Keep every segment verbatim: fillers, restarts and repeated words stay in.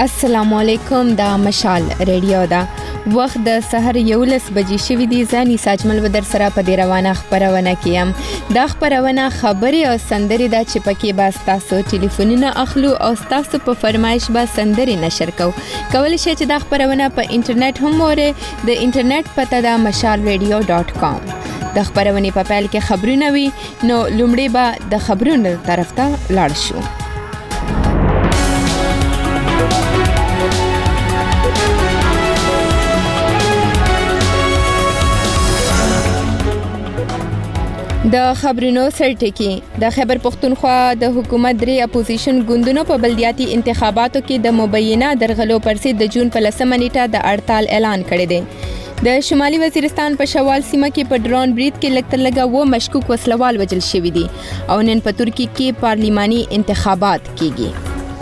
السلام علیکم دا مشال ریډیو دا وخت د سحر یولس بجې شوې دي. ځاني ساجمل ودر سره په دې روانه خبرونه کیم. دا خبرونه خبري او سندري دا چې پکې با تاسو ټلیفونونه اخلو او تاسو په فرمایش با سندري نشر کو. کول شي چې دا خبرونه په انټرنیټ هم وره. د انټرنیټ پته دا مشال ریډیو ډاٹ کام. د خبرونه په پیل کې خبرونه وي نو لومړی به د خبرونو طرف ته لاړ شو. د خبرونو سرټکی د خیبر پختونخوا د حکومت درې اپوزیشن ګوندونو په بلدیاتي انتخاباتو کې د مبینه درغلو پرسې د جون په لسمه نیټه د هړتال اعلان کړی دی. د شمالي وزیرستان په شوال سیمه کې په ډرون برید کې لږ تر لږه و مشکوک وسلوال وژل شوي دي او نن په ترکیه کې پارلیماني انتخابات کیږي.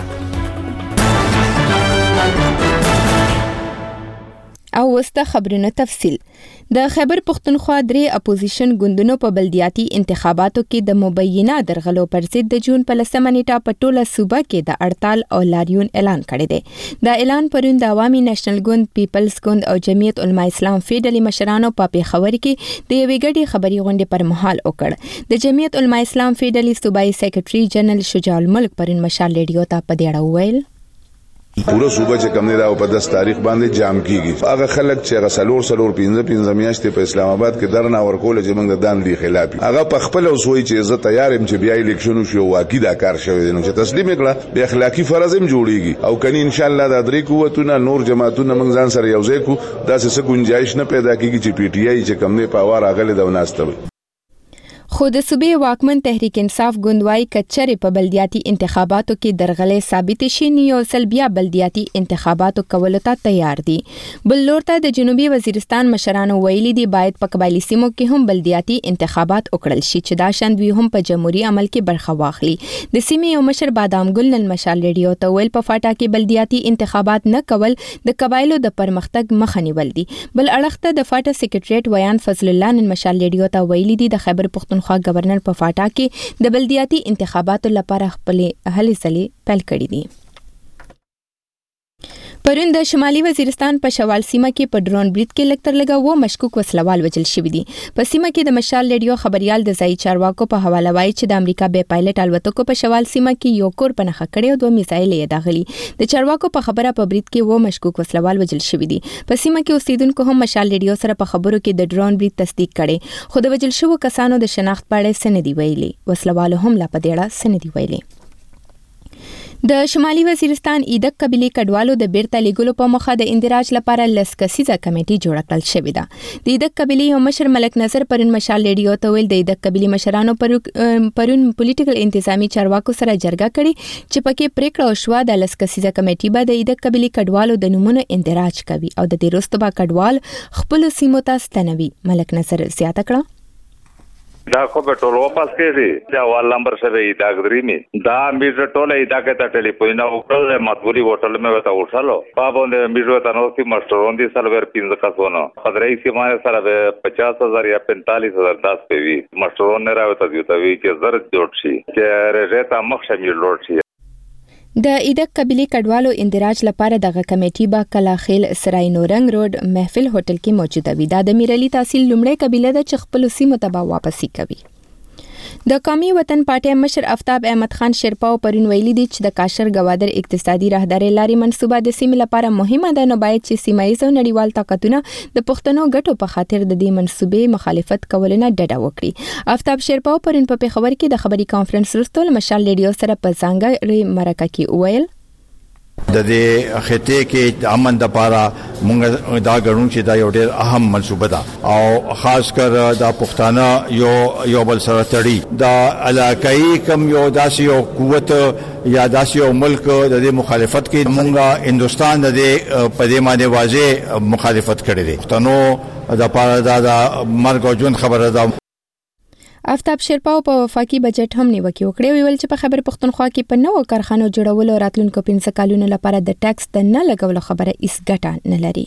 او وسته خبرونه تفصیل. د خیبر پختونخوا درې اپوزیشن ګوندونو په بلدیاتي انتخاباتو کې د مبینه درغلو پر ضد د جون په لسمه نیټه په ټوله صوبه کې د هړتال او لاریون اعلان کړی دی. دا اعلان پرون د عوامي نېشنل ګوند، پیپلز ګوند او جمعیت علماء اسلام فیډرالي مشرانو په پیښور کې د یوې ګډې خبري غونډې پر مهال وکړ. د جمعیت علماء اسلام فیډرالي صوبایي سیکریټري جنرال شجاع الملک پرون مشال ریډیو ته په دې اړه وویل. پورا صوبه چې کوم نه دا په داس تاریخ باندې جام کیږي. هغه خلک چې غسلور سلور پنځه پنځه میاشتې په اسلام آباد کې درنه ورکول چې موږ د دان دی خلاف هغه په خپل اوسوي چې زه تیار يم چې بیا الیکشن شو واقعي دا کار شوی نو چې تسلیم کړه به اخلاقی فرض هم جوړیږي او کني ان شاء الله د درې قوتونه نور جماعتونه موږ ځان سره یوځای کو داسې څه گنجائش نه پیدا کیږي چې پی ټی آی چې کوم نه پاور اغله د وناستوي. خو د صوبې واکمن تحریک انصاف ګوندوای کچره په بلدیاتي انتخاباتو کې درغلې ثابت شي نیو سلبیا بلدیاتي انتخاباتو کولو ته تیار دي. بل لور ته د جنوبي وزیرستان مشرانو ویلي دي باید په قبایلی سیمو کې هم بلدیاتي انتخابات وکړل شي چې دا شند وی هم په جمهوریت عمل کې برخه واخلي. د سیمې یو مشر بادام ګل نن مشال ریډیو ته ویل په فاټا کې بلدیاتي انتخابات نه کول د قبایلو د پرمختګ مخه نیول دي. بل اړخته د فاټا سیکریټریټ ویان فضل الله نن مشال ریډیو ته ویلي دي د خیبر پختونخوا خو گورنر په فاټا کې د بلدیاتي انتخاباتو لپاره خپل هلې ځلې پیل کړې دي. پرون د شمالي وزیرستان په شوال سیمه کې په ډرون برید کې لږ تر لږه و مشکوک وسلوال وژل شوي دي. په سیمه کې د مشال ریډیو خبريال د ځای چارواکو په حواله وایي چې د امریکا بې پایلټ الوتکو په شوال سیمه کې یو کور په نښه کړی او دوه میزایل یې داغلي. د چارواکو په خبره په برید کې و مشکوک وسلوال وژل شوي دي. په سیمه کې اوسیدونکو هم مشال ریډیو سره په خبرو کې د ډرون برید تصدیق کړي خو د وژل شوو کسانو د شناخت په اړه څه نه دی ویلي. وسلوالو هم لا په دې اړه څه نه دی ویلي. د شمالي وزیرستان ایدک قبيلي کډوالو د بیرته لیګلو په مخه د اندراج لپاره لس کسیزه کمیټي جوړ کړل شوې ده. د ایدک قبيلي یو مشر ملک نظر پرون مشال ریډیو ته ویل د ایدک قبيلي مشرانو پرون پولیټیکل انتظامی چارواکو سره جرګه کړي چې پکې پریکړه وشوه د لس کسیزه کمیټي به د ایدک قبيلي کډوالو د نمونه اندراج کوي او د دې وروسته به کډوال خپل سیمو ته ستنوي. ملک نظر زیاته کړه دا خو به ټول واپس کړي دا وال نمبر سره دا غدريمي دا میټر ټوله دا کته ټلیفون او ټول مطبوعي هوټل مې وتا وټالو پابوند میټر ته نو سي ماسترون دي سره ور پینځه کسونه خدای سي مانه سره پچاس هزار یا پینتالیس هزار داس پوي ماسترون نه راوته دی ته وی چې زر جوړ شي چې رېتا مخ شمیر لوړ شي. د ایدک قبيلي کډوالو اندراج لپاره دغه کمیټي با کلاخیل سرای نورنګ روډ محفل هوټل کې موجوده وي. دا د میرلی تحصیل لومړی قبيله ده چې خپل سیمه ته واپسی کوي. د قومي وطن پارټي مشر افتاب احمد خان شیرپاو پرون ویلي دي چې د کاشر گوادر اقتصادي راهداري لاري منصوبه د سیمې لپاره مهمه ده نو باید چې سیمایي او نړیوال طاقتونه د پښتنو ګټو په خاطر د دې منصوبې مخالفت کول نه ډډه وکړي. افتاب شیرپاو پرون په پیښور کې د خبري کانفرنس وروسته مشال ریډیو سره په ځانګړي مرکه کې ویل د دې خطه کې د امن د لپاره موږ دا غړو چې دا یو ډېر اهم منصوبه ده او خاص کر د پښتانه یو یو بل سره تړي د علاقائی کم یو داسې یو قوت یا داسې یو ملک د دې مخالفت کې موږ هندستان د دې په دې باندې واضح مخالفت کړی دی. پښتنو د لپاره د مرګ او ژوند خبره ده. افتاب شیرپاو په وفاقي بجټ هم نیوکه وکړه ویل چې په خیبر پختونخوا کې په نوو کارخانو جوړولو راتلونکو پنځه کالونو لپاره د ټیکس د نه لګولو خبره هیڅ ګټه نه لري.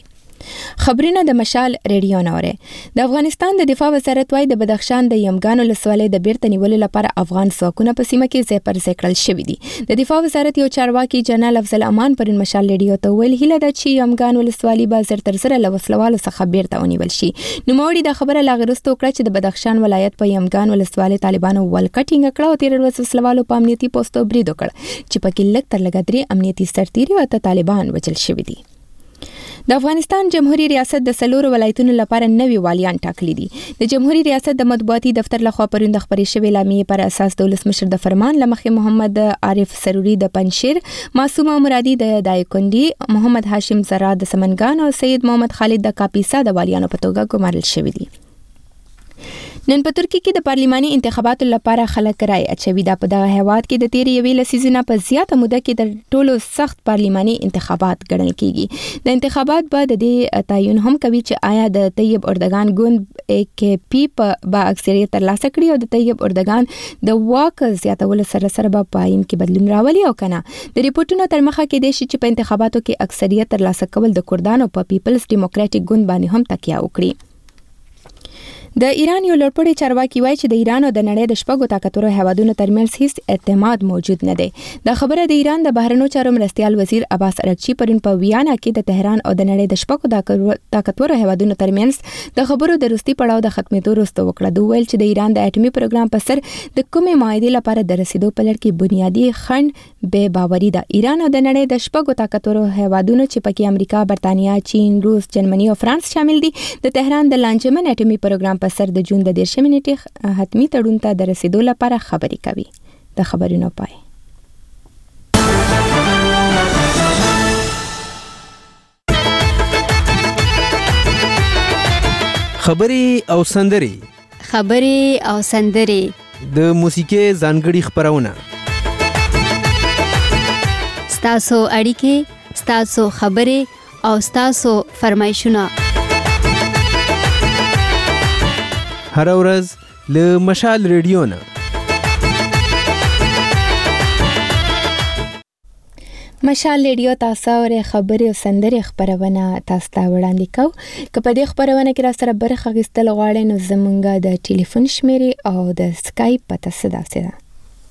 خبرونه د مشال ریډیو نوره. د افغانستان د دفاع وزارت وايي د بدخشان د یمګان ولسوالۍ د بیرته نیولو لپاره افغان ځواکونه په سیمه کې ځای پر ځای کړل شوي دي. د دفاع وزارت یو چارواکي جنرال افضل امان پر مشال ریډیو ته ویل هیله ده چې یمګان ولسوالۍ به زر تر زر له وسلوالو څخه بیرته ونیول شي. نوموړي د خبره لا غرستو کړه چې د بدخشان ولایت په یمګان ولسوالۍ طالبانو ولکټینګ کړه او تیر ورځ وسلوالو په امنیتي پوسټو برید وکړ چې پکې لږ تر لږه درې امنیتي سرتیري او طالبان وژل شوي دي. د افغانستان جمهوریت ریاست د سلور ولایتونو لپاره نوي والیان ټاکلي دي. د جمهوریت ریاست د مطبوعاتي دفتر لخوا پروند خبري شوې لامې پر اساس د ولسمشر د فرمان لمخې محمد عارف سروري د پنشیر، معصومه مرادي د دایکندي، محمد هاشم زرا د سمنګان او سید محمد خالد د کاپیسا د والیانو په توګه ګمارل شوي دي. نن په ترکیه کې د پارلماني انتخاباتو لپاره خلک رای اچوي. دا په دغه هیواد کې د تیرې یوې لسیزونه په زیاته موده کې د ټولو سخت پارلماني انتخابات ګڼل کیږي. د انتخابات بعد د دې تعین هم کوي چې آیا د طیب اردوغان ګوند ای کې پی په با اکثریت ترلاسه کړي او د طیب اردوغان د واک زیاتولو سره سره به په آئین کې بدلون راولي او کنه. د ریپورتونو تر مخه کې د شي چې په انتخاباتو کې اکثریت ترلاسه کول د کردانو په پیپلز ډیموکراټیک ګوند باندې هم تکیه وکړي. د ایران یو لوړپوړی چارواکي وایي چې د ایران او د نړۍ د شپږو طاقتورو هیوادونو ترمنځ هیڅ اعتماد موجود نه دی. دا خبره د ایران د بهرنیو چارو مرستیال وزیر عباس ارغچی پرون په ویانا کې د تهران او د نړۍ د شپږو طاقتورو هیوادونو ترمنځ د خبرو د وروستي پړاو د ختمېدو وروسته وکړه. دوی ویل چې د ایران د اټومي پروګرام په سر د کومې معاهدې لپاره د رسیدو په لړ کې بنیادی خنډ بې باوري ده. ایران او د نړۍ د شپږو طاقتورو هیوادونو چې پکې امریکا، برتانیا، چین، روس، جرمني او فرانس شامل دي د تهران د لانجمن اټومي پروګرام په سر د جون د دیرشمې نیټې حتمی تړون ته د رسیدو لپاره خبرې کوي. د خبرونو پای. خبرې او سندرې خبرې او سندرې د موسیقي ځانګړي خبرونه ستاسو اړیکې، ستاسو خبرې او ستاسو فرمایشونه هر ورځ له مشال ریډیو نه. مشال ریډیو تاسو اورئ خبرې او سندرې خبرونه تاسو ته وړاندې کوو. که په دې خبرونه کې را سره برخه اخیستل غواړئ نو زمونږ د ټلیفون شمیرې او د سکایپ پته څه داسې ده.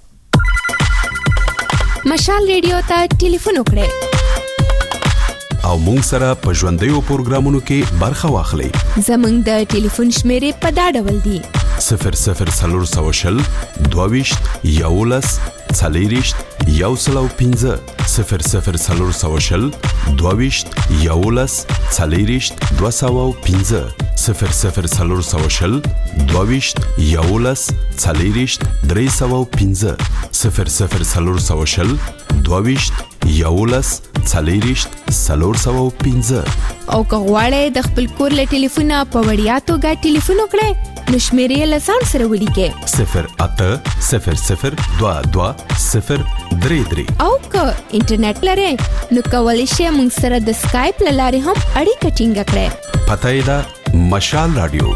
مشال ریډیو ته ټلیفون وکړئ او مونږ سره په ژوندیو پروګرامونو کې برخه واخلئ. زمونږ د ټلیفون شمیرې په دا ډول دي: صفر صفر څلور سوه شل دوه ویشت یولس څلېرویشت یو سل او پنځه صفر صفر څلور سوه شل دوه ویشت یولس څلېرویشت دوه سوه او پنځه صفر صفر څلور سوه شل دوه ویشت یولس څلېرویشت درې سوه او پنځه صفر صفر څلور سوه شل دوه ویشت یولس څلېرویشت څلور سوه او پنځه. او که غواړئ د خپل کور له ټلیفونه په وړیا توګه ټلیفون وکړئ نو شمیرې له ځان سره ولیکئ: صفر اته صفر صفر دوه دوه صفر درې درې. او که انټرنیټ لرئ نو کولی شئ موږ سره د سکایپ له لارې هم اړیکه ټینګه کړئ. پته یې ده مشال رادیو.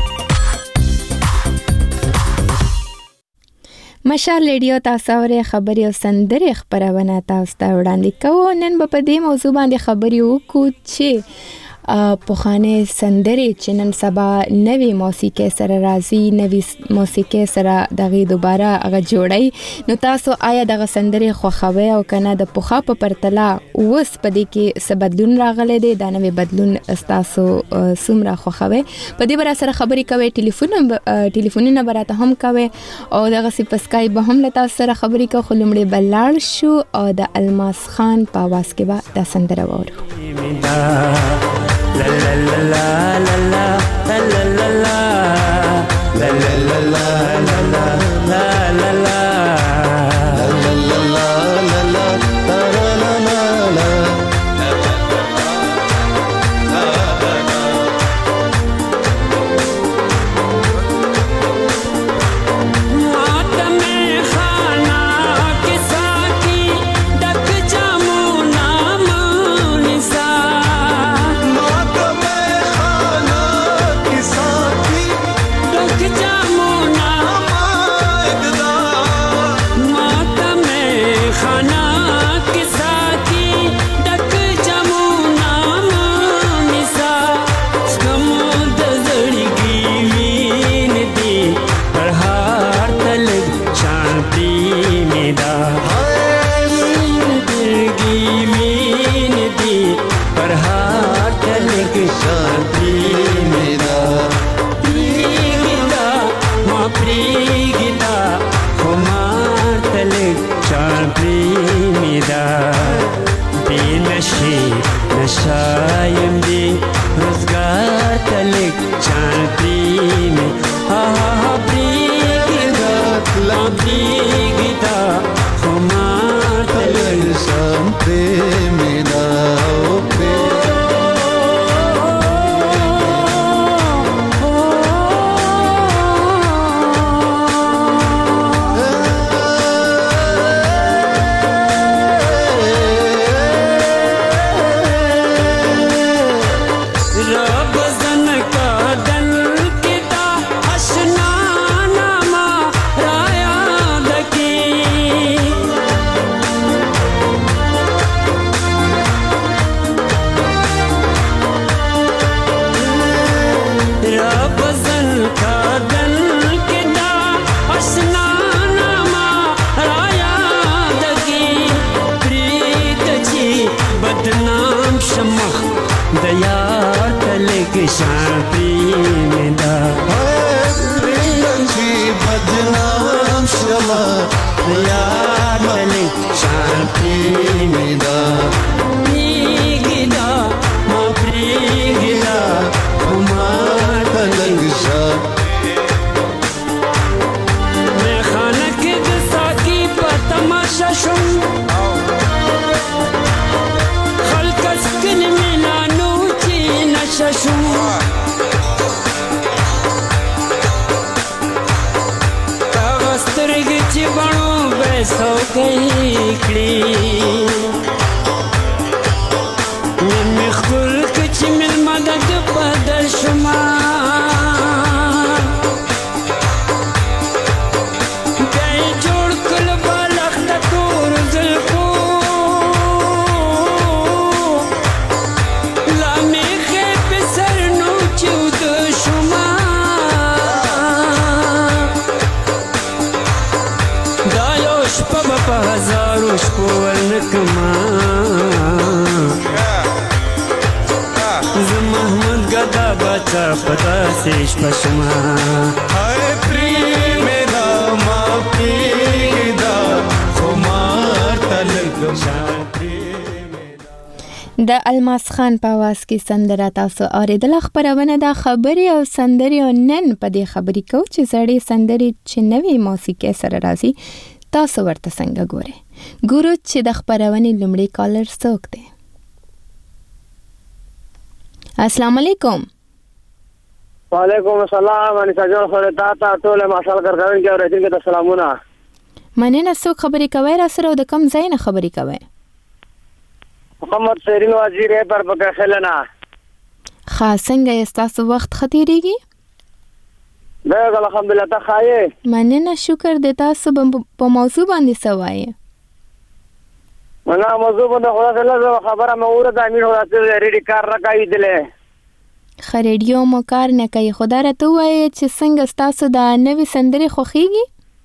مشال ریډیو تاسو اورئ خبرې او سندرې خبرونه تاسو ته وړاندې کوو. نن به په دې موضوع باندې خبرې وکړو چې پخوانۍ سندرې چې نن سبا نوې موسیقي سره راځي، نوې موسیقي سره دغه دوباره هغه جوړي، نو تاسو آیا دغه سندرې خوښوئ او کنه د پخوا په پرتله اوس په دې کې څه بدلون راغلی دی؟ دا نوې بدلون تاسو څومره خوښوئ؟ په دې باره سره خبرې کوئ. ټلیفون ټلیفونونه به راته هم کوئ او دغسې په سکایپ به هم له تاسو سره خبرې کوو. خو لومړی به لاړ شو او د الماس خان په اواز کې به دا سندره واورو. La la la la la la la la la la la la la la la la la la la خان پریمدا پریمچی بدنام شما یاد تلی شان پریمدا پریگدا ما پریگدا ما تلنگ شا میں خانه کې د ساقي په تماشا شوم خلک سکن مینانو چې نشه شوم هغه سترګې چې بڼو به څوکۍ کړي نن مې ښکل که چې مېلمه د ده بدل شومه بیا یې جوړ کړل بالښت د تورو زلفو لا مې خېپې سر نو چې وده شومه دا یو شپه به په هزارو شپو ورنه کړمه زه محمود ګدا بچا په داسې شپه شومه هاي پریمدا ما پریدا خو ما تلنگ شا د الماس خان په आवाज کې سندره تاسو اوریدل. خبرونه د خبري او سندري او نن په دې خبري کو چې زړې سندري چې نوې موسیقي سره راځي تاسو ورته څنګه ګورئ. ګورو چې د خبرونې لومړی کالر څوک دی. السلام علیکم. وعلیکم السلام. ان سجل خو تا ته ټول ماشال کارکوونکي او راتلونکي ته سلامونه. مننه. څوک خبرې کوي را سره او د کم ځای نه خبرې کوي؟ محمد سرین وزیر پر پکې خلنا. خاص څنګه تاسو وخت ختیریږي؟ دا الحمدلله ته خایې. مننه. شکر د تاسو په موضوع باندې سوایې. منا موضوع باندې خدا تعالی خبره مې اورده امیر راته ریډي کار راکای دله. خریډیو مو کار نه کوي. خدا راته وایي چې څنګه تاسو د نوې سندرې خوښیږي؟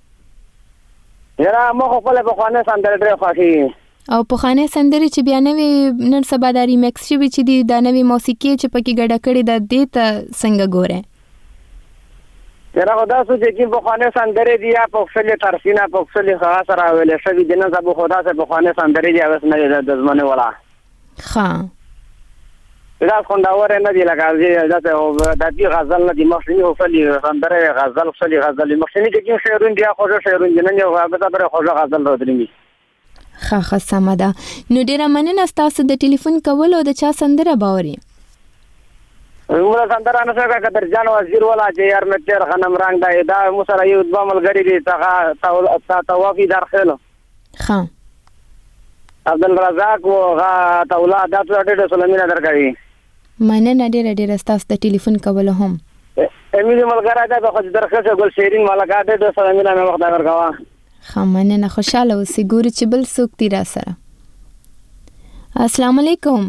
یاره مو خپل په خوانه سندرې ډېر خوښي. او په خانه سندرې چې بیا نوې نن سبا د ریمیکس شوي چې دی د نوې موسیقي چې پکې ګډه کړې ده دې ته څنګه ګورئ؟ یاره خدا سو چې کې په خوانه سندرې دی یا په خپل ترسینه په خپل خاص راولې شوي د نن سبا خدا سره په خوانه سندرې دی اوس نه د زمانه ولا. ښه. دا خوندور نه دی لکه دا ته د دې غزل نه دی مخنی او فلی سندرې غزل فلی غزل مخنی کې کې شعرون دی خو شعرون نه یو هغه به خو غزل راځي. ښه ښه سمه ده. نو ډېره مننه ستاسو د ټلیفون کولو او د چا سندره به اورئ؟ موږ سندره نه څنګه قدر جان وزیر ولا چې یار مې تیر غنم رنگ دا دا مو سره یو دوه ملګری دي تا تا توافي در خلو. ښه. عبدالرزاق و غا اولاد د ټوټه سلامونه درکړي. مننه ډېره ډېره ستاسو د ټلیفون کولو هم. امیل ملګری دا خو درخصه ګل شیرین ملګری د سلامونه مې وخت درکوا. ښه مننه. خوشاله اوسئ. ګورو چې بل څوک دی را سره. السلام علیکم.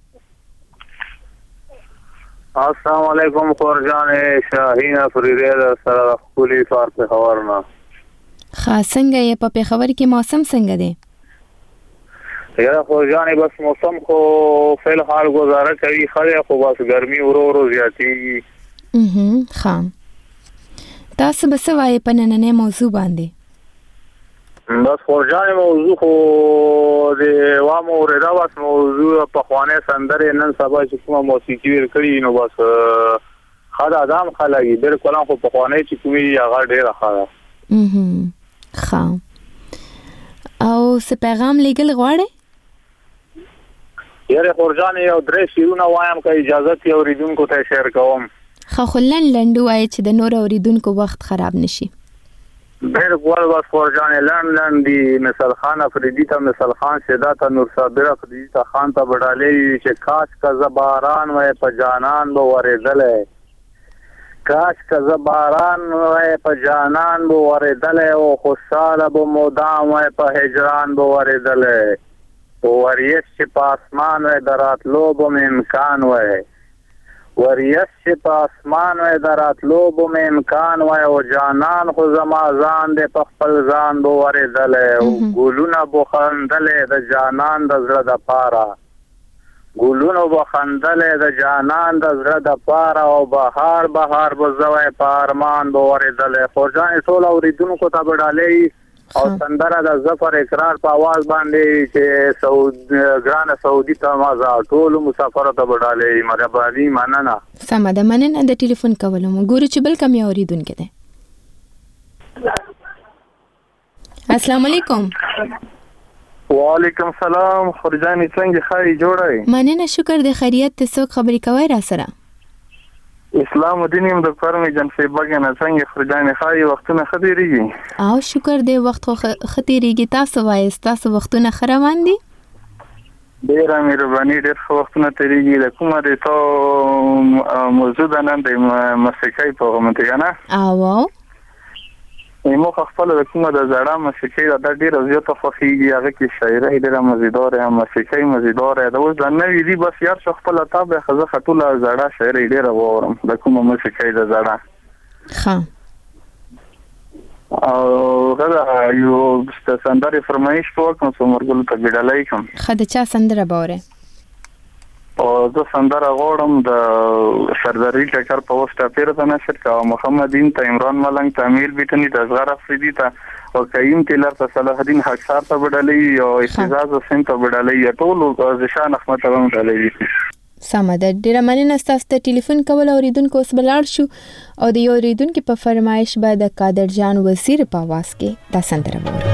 السلام علیکم خورجان شاهین فریده سره خپلی فار په خبرنا. ښه څنګه یې په پېښور کې موسم څنګه دی؟ یا خورجان بس موسم خو فی الحال گزاره کوي خله خو بس ګرمي ورو ورو زیاتیږي. اها ښه. تاسو به څه وایئ په نننۍ موضوع باندې؟ بس خورجان موضوع خو د وامو وردا بس موضوع په خوانه سندره نن سبا چې کومه موسیقي ور کړی نو بس خاله ادم خلګي ډېر کلام خو په خوانه چې کومي هغه ډېر خاله. اها ښه. او څه پیغام لګل غواړئ؟ یاره خورجان یو درې شیرونه وایم که اجازه تی اوریدونکو ته شیر کوم. خو خلن لنډو وایي چې د نور اوریدونکو وخت خراب نشي. بالکل بس خورجان لندن دی مثال خان افریدی ته مثال خان شدا ته نور صابر افریدی ته خان ته بډالې چې کاش کا زباران وای په جانان بو ورېدلې کاش کا زباران وای په جانان بو ورېدلې او خوشاله بو مودام وای په هجران بو ورېدلې وریش چې په اسمان وای دراتلو بو امکان وای وریش چې په اسمان وای دراتلو بو امکان وای او جانان خو زما ځان دې په خپل ځان بو ورېدلې او ګلونه بو خندلې د جانان د زړه د پاره ګلونو بخندلې د جانان د زړه د پاره او بهار بهار بزوي پارمان بوریدلې خو ځان ټول اوریدونکو ته بډالې او سندره د ظفر اقرار په आवाज باندې چې سعود ګران سعودي ته مازه ټول مسافر ته بډالې مرحبا مننه سم ده مننه د ټلیفون کولم ګورو چې بل کم اوریدونکو ده السلام علیکم وعلیکم السلام خورجانی څنګه خاري جوړای مننه شکر د خیریت ته څوک خبرې کوي را سره اسلام الدین د کارمې جنسي بګنه څنګه خورجانی خاري وختونه خديريږي او شکر دې وخت خو خطرېږي تاسو وایي تاسو وختونه خروان دي ډیر مهرباني ډیر وختونه تیریږي د کومه د تو موضوع د نن د موسیقۍ په غوښتنه کنه او مو خپل د کومه د زړه موسیقۍ د ډیر زیاته خوښیږي هغه کې شاعري ډیره مزیدار او موسیقۍ مزیدار ده اوس د نوې دی بس یار خپل تابع خزه خټوله زړه شاعري ډیره وورم د کومه موسیقۍ د زړه ها او غدا یو ستاسنداري فرمایش کوم څومره ته ګډلای کوم خدای چا سندره باوره او زه سندره غوړم د سرداری ټکر په وسته پیر د نشر کا محمدین ته عمران ملنګ تعمیل بیتنی د زغر افریدی ته او قیم تلر ته صلاح الدین حقصار ته بدلې او اعتزاز حسین ته بدلې ټول ځشان احمد ته بدلې سمه ده ډیره مننه تاسو ته ټلیفون کول اوریدونکو اوس بلار شو او د یو اوریدونکو په فرمایش بعد قادر جان وزیر په आवाज کې دا سندره وره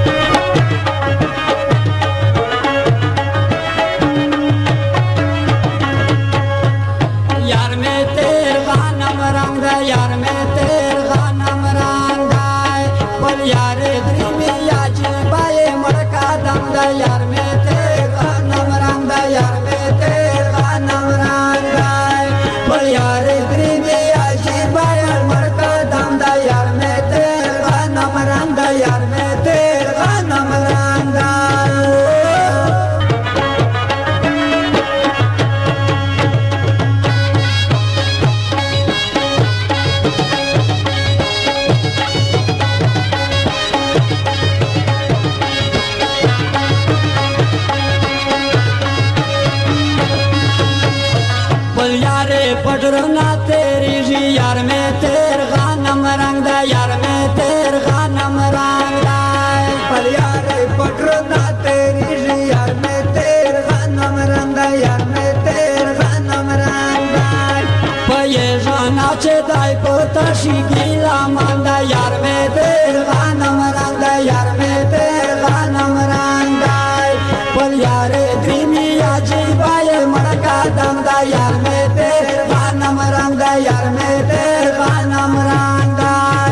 पटरना तेरी जी यार में तेर गानम रंग दा यार में तेर गानम रंग दा पर यार पटरना तेरी जी यार में तेर गानम रंग दा यार में तेर गानम रंग दा पये जाना चे दाई पोता शिगिला मांदा यार में तेर गानम रंग दा यार में तेर गानम रंग दा पर यार द्रीमी आजी बाये मड़का दम दा यार में तेर यार में तेरे गानम रंग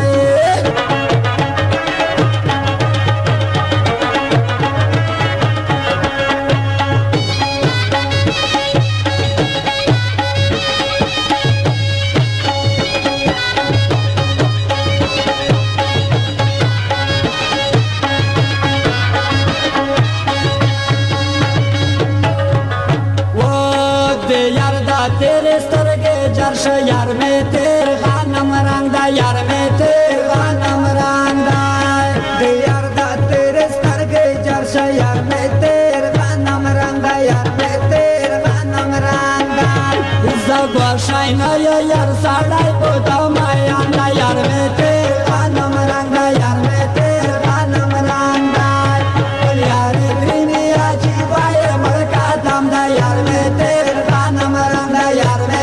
वो दे यार दा तेरे स्तर के जर्श यार में तेरे गानम रंग दा यार में तेरे गानम रंग दा दे यार दा तेरे स्तर के जर्श यार में तेरे गानम रंग दा यार में तेरे गानम रंग दा इज़ा गोशाइना यार साड़ाई पोता माया ना यार में तेरे गानम रंग दा यार में तेरे गानम रंग दा यार ग्रीनी आजी बाय मलका दम दा यार में तेरे गानम रंग दा यार में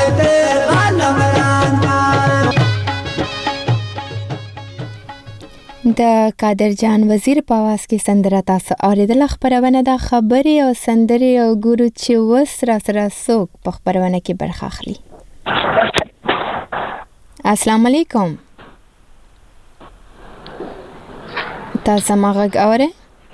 د قادر جان وزیر په आवाज کې سندره تاسو اوریدل خبرونه د خبري او سندري او ګورو چې وس را سره څوک په خبرونه کې برخه اخلي السلام علیکم تاسو ماغه اوره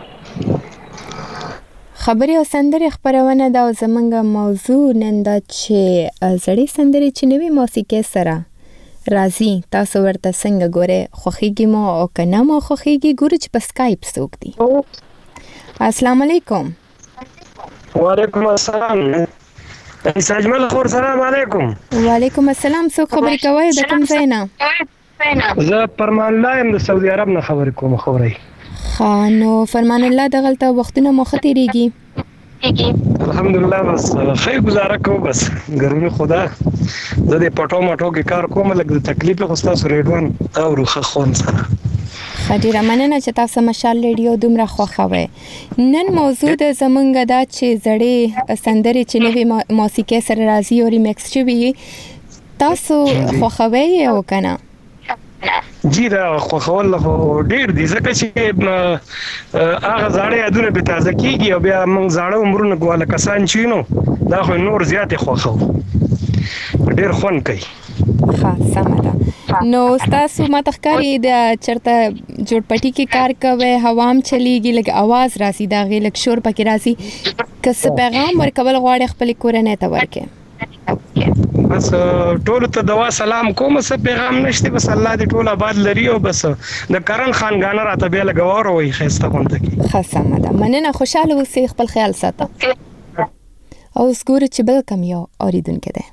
خبري او سندري خبرونه دا زمونږ موضوع نن دا چې زړې سندري چې نوې موسیقي سره راځي تاسو ورته څنګه ګوره خوخيږي مو او کنه مو خوخيږي ګوره چې په سکایپ څوک دي السلام علیکم وعلیکم السلام سجمل خور سلام علیکم وعلیکم السلام څوک خبرې کوي د کوم ځای نه زه فرمان الله يم د سعودي عرب نه خبرې کوم خبرې خانو فرمان الله د غلطه وختونه مخ تیریږي الحمدلله بس خیر گزاره کو بس ګرمي خدا زه د پټو مټو کې کار کوم لکه د تکلیف خو تاسو ریډوان او روخه خون سره خډیره مننه چې تاسو مشال ریډیو دومره خوښوي. نن موضوع د زمونږ دا چې زړې سندرې چې نوې موسیقي سره راځي او ریمیکس شوي تاسو خوښوي او کنه؟ جی دا خوښول خو ډیر دي ځکه چې هغه زاړه یادونه به تازه کیږي او بیا موږ زاړه عمرونه ګواله کسان چې نو دا خو نور زیات خوښو ډیر خون کوي. ها سمه ده. نو تاسو ما تخکاری د چرته جوړپټي کې کار کوي هوام چلیږي لکه आवाज راسي دا غي لک شور پکې راسي کس پیغام ورکول غواړي خپل کورنۍ ته ورکې بس ټول ته دوا سلام کوم څه پیغام نشته بس الله دې ټول آباد لري او بس د کرن خان غانا راته به لګور وي خسته غونډه کې خاصه ده. مننه خوشاله اوسئ خپل خیال ساته او سګور چې بل کم یو اوریدونکو ده.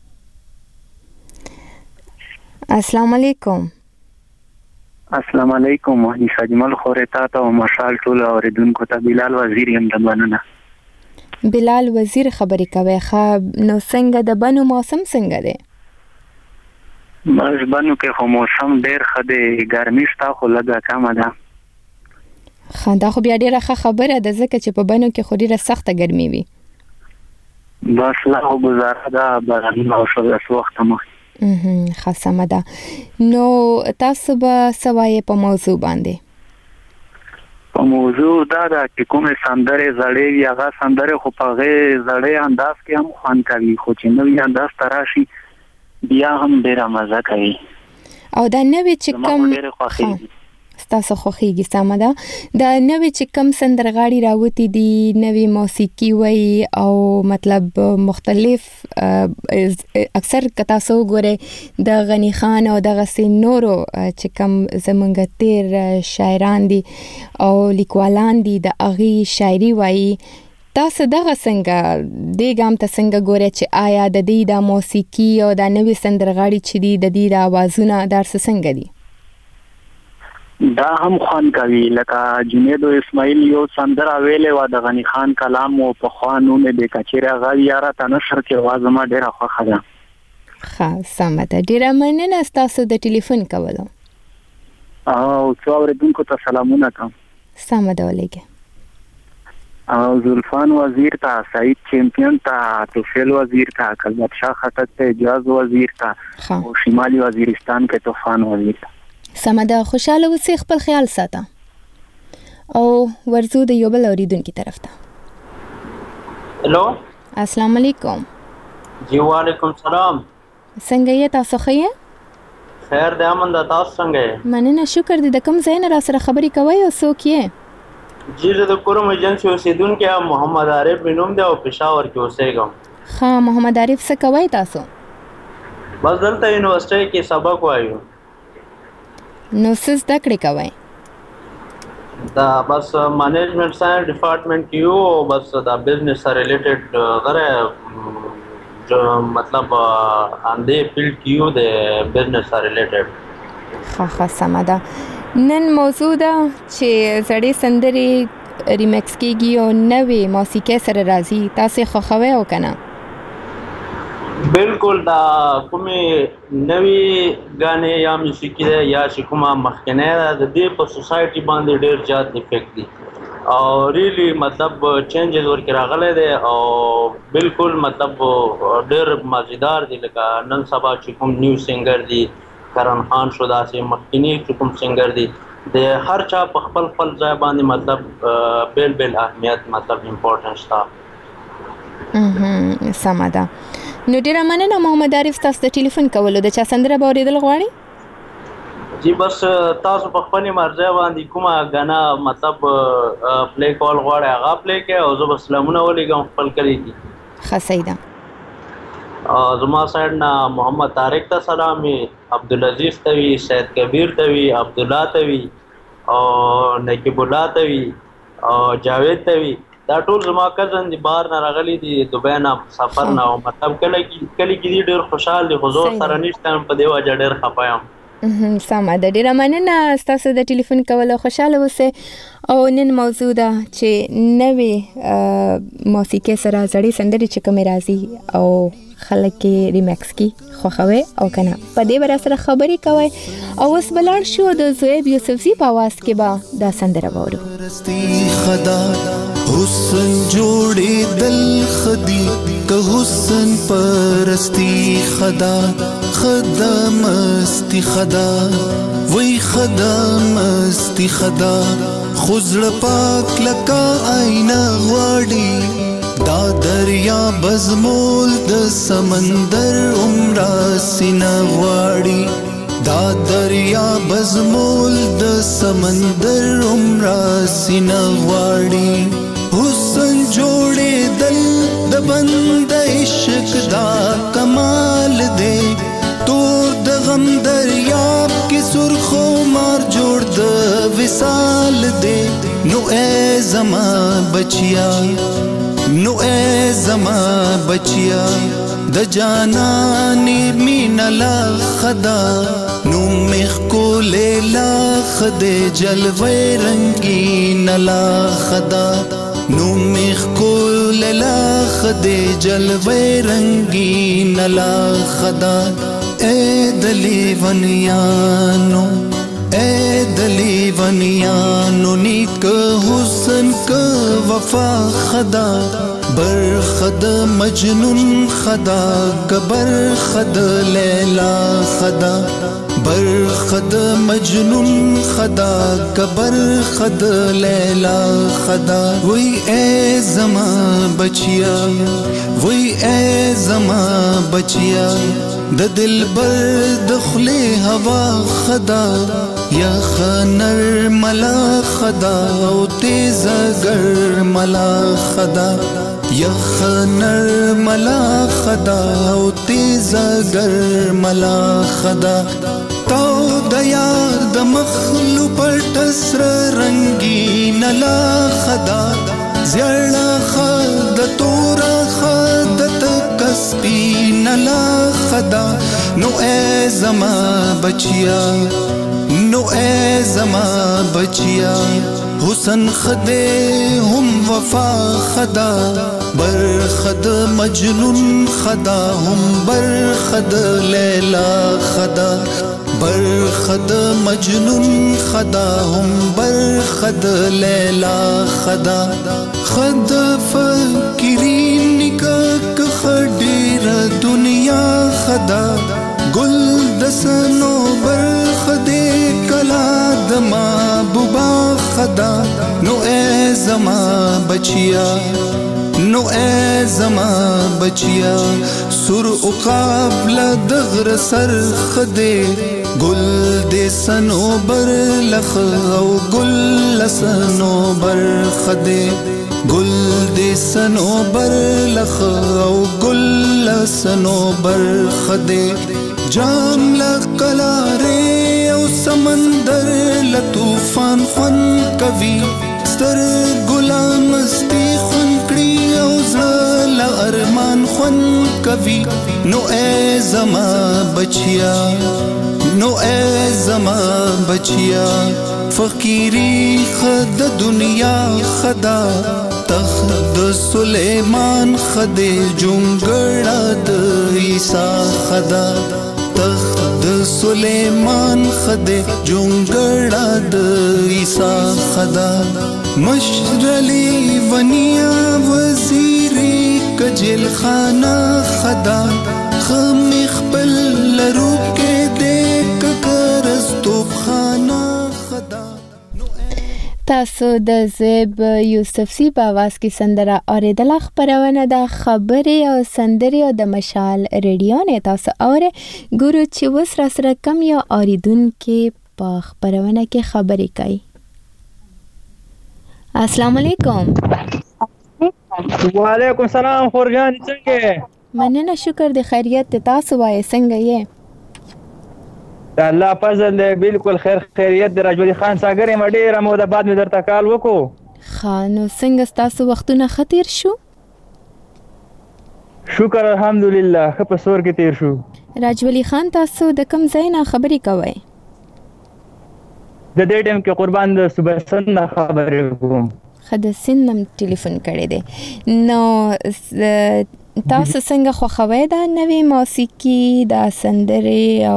السلام علیکم. السلام علیکم مهدی سجمل خورتا ته او مشال ټول اوریدونکو ته بلال وزیر يم د مننه. بلال وزیر خبرې کوي خاب نو څنګه د بنو موسم څنګه دی؟ بس بنو کې خو موسم ډیر ښه دی ګرمي شته خو لږه کمه ده. خندا خو بیا ډیره ښه خبره ده ځکه چې په بنو کې خو ډیره سخته ګرمي وي. بس لا خو گزاره ده بارانونه وشو د وخت مخکې. ښه سمه ده. نو تاسو به څه وایې په موضوع باندې؟ په موضوع دا ده چې کومې سندرې زړې وي هغه سندرې خو په هغې زړې انداز کې هم خوند کوي خو چې نوي انداز ته راشي بیا هم ډېره مزه کوي او دا نوې چې کوم ستاسو خوښیږي سمه ده. دا نوې چې کوم سندرغاړي راوتي دي نوې موسیقي وایي او مطلب مختلف اکثر که تاسو وګورئ د غني خان او دغسې نورو چې کوم زمونږ تیر شاعران دي او لیکوالان دي د هغې شاعري وایي تاسو دغه څنګه دې ګام ته څنګه ګورئ چې آیا د دې د موسیقي او د نوې سندرغاړي چې دي د دې د اوازونه دا څه څنګه دي؟ دا هم خوان کوي لکه جنید اسماعیل یو سندره ویلې و د غنی خان کلام او په خوانونه د کچېره غوي یاره تنشر کې आवाज ما ډیره خوښه ده. ښه سمه ده. ډیره مننه تاسو د ټلیفون کولو او څو اوریدونکو ته سلامونه کوم. سمه ده ولګه او زلفان وزیر ته سعید چمپیون ته توفیل وزیر ته کلبت شاه خټک ته اجاز وزیر ته او شمالي وزیرستان کې طوفان وزیر ته. سمه ده. خوشاله اوسئ خپل خیال ساته او ورزو د یو بل اوریدونکي طرف ته. هلو السلام علیکم. جی وعلیکم السلام. څنګه یې تاسو ښه یې؟ خیر دی امن ده تاسو څنګه یې؟ مننه شکر دی. د کوم ځای نه را سره خبرې کوئ او څوک یې؟ جی زه د کوروم ایجنسي اوسیدونکی یم محمد عارف مې نوم دی او پېښور کې اوسېږم. ښه محمد عارف څه کوئ تاسو؟ بس دلته یونیورسټۍ کې سبق وایو. نو څه زده کړې کوئ؟ دا بس مینجمنټ ساينس ډپارټمنټ کې یو او بس دا بزنس سره ریلیټډ غره مطلب اندې فیلډ کې یو د بزنس سره ریلیټډ. ښه ښه سمه ده. نن موضوع ده چې زړې سندرې ریمیکس کېږي او نوې موسیقي سره راځي تاسو خوښوئ او که نه؟ بالکل دا کومې نوې غانې یا موسیقي ده یا چې کومه مخکنۍ ده د دې په سوسایټي باندې ډېر زیات افیکټ دي او ریلی مطلب چینجز ورکې راغلی دی او بالکل مطلب ډېر مزیدار دی لکه نن سبا چې کوم نیو سنګر دی کرن خان شو داسې مخکني چې کوم سنګر دی د هر چا په خپل خپل ځای باندې مطلب بیل بیل اهمیت مطلب امپورټنس ده. سمه ده. نو ډیره مننه محمد عارف تاسو د ټلیفون کولو د چا سندره به اورېدل غواړئ؟ جی بس تاسو په خپلې مرضۍ باندې کومه غانا مطلب پلی کول غواړئ هغه پلی کړئ او زه به سلامونه ولیږم خپل کلي کې. ښه صحیح ده. زما سایډ نه محمد طارق ته سلام وي عبدالعزیز ته وي سید کبیر ته وي عبدالله ته وي او نقیب الله ته وي او جاوید ته وي دا ټول زما کزن دي بهر نه راغلي دي دوبۍ نه سفر نه او مطلب کله کله کې دي ډېر خوشحال دي خو زه ورسره نشته یم په دې وجه ډېر خفه یم. سمه ده. ډېره مننه ستاسو د ټلیفون کولو، خوشحاله اوسئ. او نن موضوع ده چې نوې موسیقي سره زړې سندرې چې کومې راځي او خلک یې ریمیکس کی خوښوي او کنه، په دې باره سره خبرې کوي. او اوس بلاړ شو د زویب یوسفزي په آواز کې به دا سندره واورو. حسن جوړې دل خدي که حسن پرستی خدا خدا مستی خدا وای خدا مستی خدا خزړ پاک لکه آینه غواړي دا دریا بزمول د سمندر عمره سینه غواړي دا دریا بزمول د سمندر عمره سینه غواړي حسن جوړې دل د بند عشق دا کمال دے تور د غم دریاب کې سرخو مار جوړ د وصال دے نو اے زما بچیا نو اے زما بچیا د جانانی مینا لا خدا نو مخ کو لیلا خدے جلوے رنگی نلا خدا نو مخ کو لیلا خدے جلوے رنگی نلا خدا اے دلی ونیانو اے دلی ونیانو نیک حسن کا وفا خدا بر خد مجنون خدا گبر خد لیلا خدا بر خد مجنون خدا گبر خد لیلا خدا وی اے زما بچیا وی اے زما بچیا د دلبر دخلی هوا خدا یا خنر ملا خدا او تیز گر ملا خدا یا خنر ملا خدا او تیز گر ملا خدا تو د یار د مخلو پر تسر رنگی نلا خدا زیړه خد تور خد تکسپی نلا خدا نو اے زما بچیا نو اے زما بچیا حسن خدے ہم وفا خدا بر خد مجنون خدا ہم بر خد لیلا خدا بر خد مجنون خدا ہم بر خد لیلا خدا خد فکرین نکک خدیر دنیا خدا گل دسنو بر خدے کلا دما ببا خدا نو اے زما بچیا نو اے زما بچیا سر اقابل دغر سر خدے گل دے سنو بر لخ او گل لسنو بر خدے گل دے سنو بر لخ او گل لسنو بر خدے جام لقلارے او سمندر لطوفان خون کوي ستر غلام مستی خون کړي او زړه ارمان خون کوي نو اے زما بچیا نو اے زما بچیا فقیری خد دنیا خدا تخت سلیمان خدے جونګړه د عیسی خدا تخت سلیمان خدے جونګړه د عیسی خدا مشرلی ونیا وزیری کجل خانه خدا خمخ بل لرو کې دې ککرستوب خانه خدا. تاسو د زیب یوسفزي په आवाज کې سندره اوریدله. خبرونه د خبرې او سندرې او د مشال ریډیو نه تاسو اوره ګورو چې وس را سره کم یا اوریدونکو په خبرونه کې خبرې کوي. السلام علیکم. وعلیکم السلام. خورجان څنګه؟ مننه، شکر د خیریت. تاسو وایي څنګه یې؟ الله فضل دی، بالکل خیر خیریت دی. راجولی خان ساګر یم، ډېره موده بعد مې درته کال وکړو. ښه، نو څنګه ستاسو وختونه ښه تېر شو؟ شکر الحمدلله، ښه په سور کې تېر شو. راجولي خان تاسو د کوم ځای نه خبرې کوئ؟ د دې ټیم کې قربان د صوبه سند نه خبرې کوم. ښه د سند نه ټلیفون کړی دی. نو تاسو څنګه خوښوئ دا نوې موسیقي دا سندرې او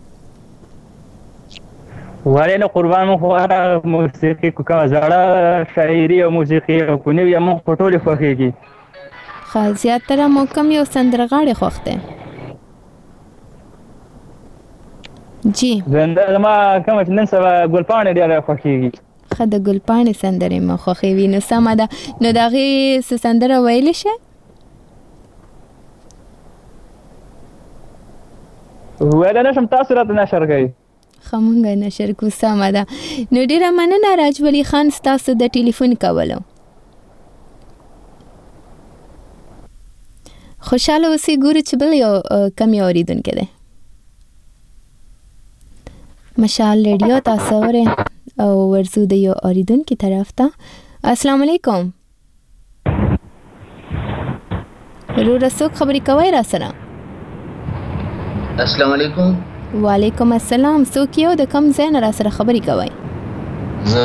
ولې نه قربان مو خو هغه موسیقي کومه زړه شاعري او موسیقي او کو نوې مو په ټولې خوښېږي. ښه زیاتره مو کوم یو سندرغاړی خوښ دی؟ جی زما کومه چې نن سبا ګلپاڼې ډېره خوښېږي. ښه د ګلپاڼې سندرې مو خوښوي. نو سمه ده. نو د هغې څه سندره ویلی شئ؟ ویلی نه شم، تاسو راته نشر کوئ. ښه مونږ نشر کوو. سمه ده. نو ډېره مننه راجولي خان ستاسو د ټلیفون کولو. خوشحاله اوسئ. ګورو چې بل یو کم یو اورېدونکی دی. مشال ریډیو تاسو اورئ او ورځو د یو اورېدونکي طرف ته. السلام علیکم. وروره څوک خبرې کوئ را سره؟ السلام علیکم. وعلیکم السلام. څوک یو د کوم ځای نه را سره خبرې کوئ؟ زه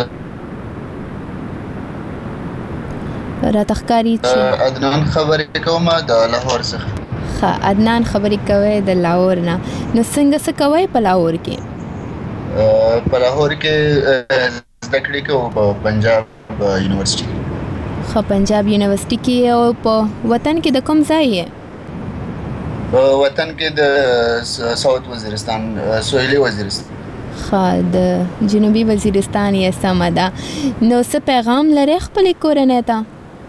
راته ښکاري چې عدنان خبرې کوم د لاهور څخه. ښه عدنان خبرې کوئ د لاهور نه. نو څنګه څه کوئ په لاهور کې؟ په لاهور کې زده کړې کوم په پنجاب یونیورسيټي. ښه پنجاب یونیورسيټي کې. او په وطن کې د کوم ځای یې؟ په وطن کې د ساوث وزیرستان سویلي وزیرستان. ښه د جنوبي وزیرستان یې. سمه ده. نو څه پیغام لرئ خپلې کورنۍ ته؟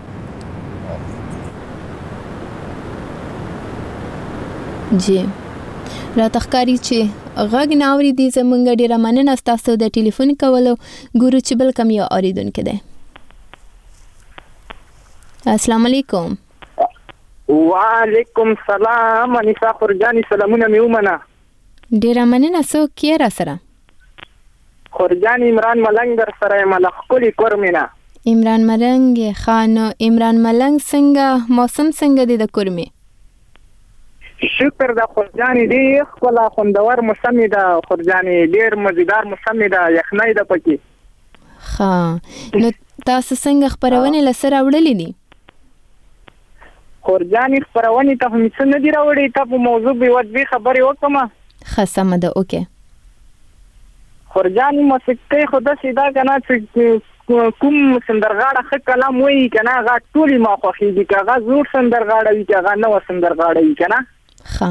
جی راته ښکاري چې غږ نه اورېدي. زموږ ډېره مننه ستاسو د ټلیفون کولو. ګورو چې بل کم یو اورېدونکی دی. السلام علیکم. وعلیکم سلام. انیسا خورجاني سلامونه مې ومنه. ډېره مننه. څوک یې را سره؟ خورجاني عمران ملنګ در سره یم له ښکلې کورمې نه. عمران ملنګ. ښه نو عمران ملنګ څنګه موسم څنګه دی د کورمې؟ شکر د خورجاني ډېر ښکلا خوندور موسم ده. خورجاني ډېر مزیدار موسم ده. یخنۍ ده پکې. ښه نو تاسو څنګه خپرونې له سره وړلې دي؟ خورجاني خپرونې ته هم څه نه دي راوړي. ته په موضوع بې وجبې خبرې وکړم. ښه سمه ده. اوکې خورجاني موسیقۍ خو داسې ده که نه چې کوم سندرغاړه ښه کلام وایي که نه هغه ټولې ما خوښېږي. که هغه زوړ سندرغاړه وي که هغه نوه سندرغاړه وي که نه. ښه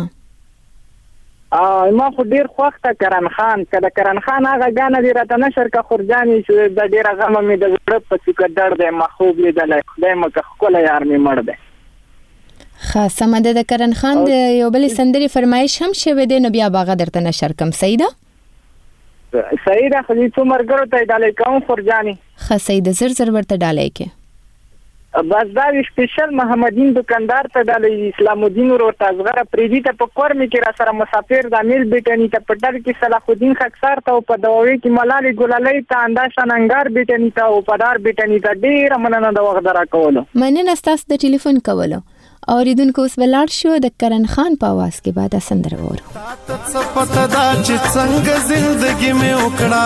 ما خو ډېر خوښ ته کرن خان. که د کرن خان هغه ګانه دې راته نشر که خورجاني چې د ډېره غمه مې د زړه په څوکه درد دی ما خوب لیدلی خدای مه که ښکلی یار مې مړ دی. ښه سمه ده. د کرن خان د یو بلې سندرې فرمایش هم شوی دی. نو بیا به هغه درته نشر کړم. صحیح ده؟ صحیح ده. خو څو ملګرو ته یې ډالۍ کوم خورجاني. ښه صحیح ده. زر زر ورته ډالۍ کې. بس دا وی سپیشل محمدین دکاندار ته ډالۍ. اسلام الدین ورور ته اصغر پریدي ته په کورمې کې را سره مسافر د امیل بیټني ته په ډر کې صلاح الدین خاکسار ته او په دواوي کې ملالي ګلالۍ ته انداشان انګار بیټني ته او پدار بیټني ته ډېر مننه د وخت درا کولو. مننه ستاسو د ټلیفون کولو. اوریدونکو اوس ولاړ شو د کرن خان په आवाज کې بعد سندره وره. تاسو پته دا چې څنګه زندگی مې وکړه.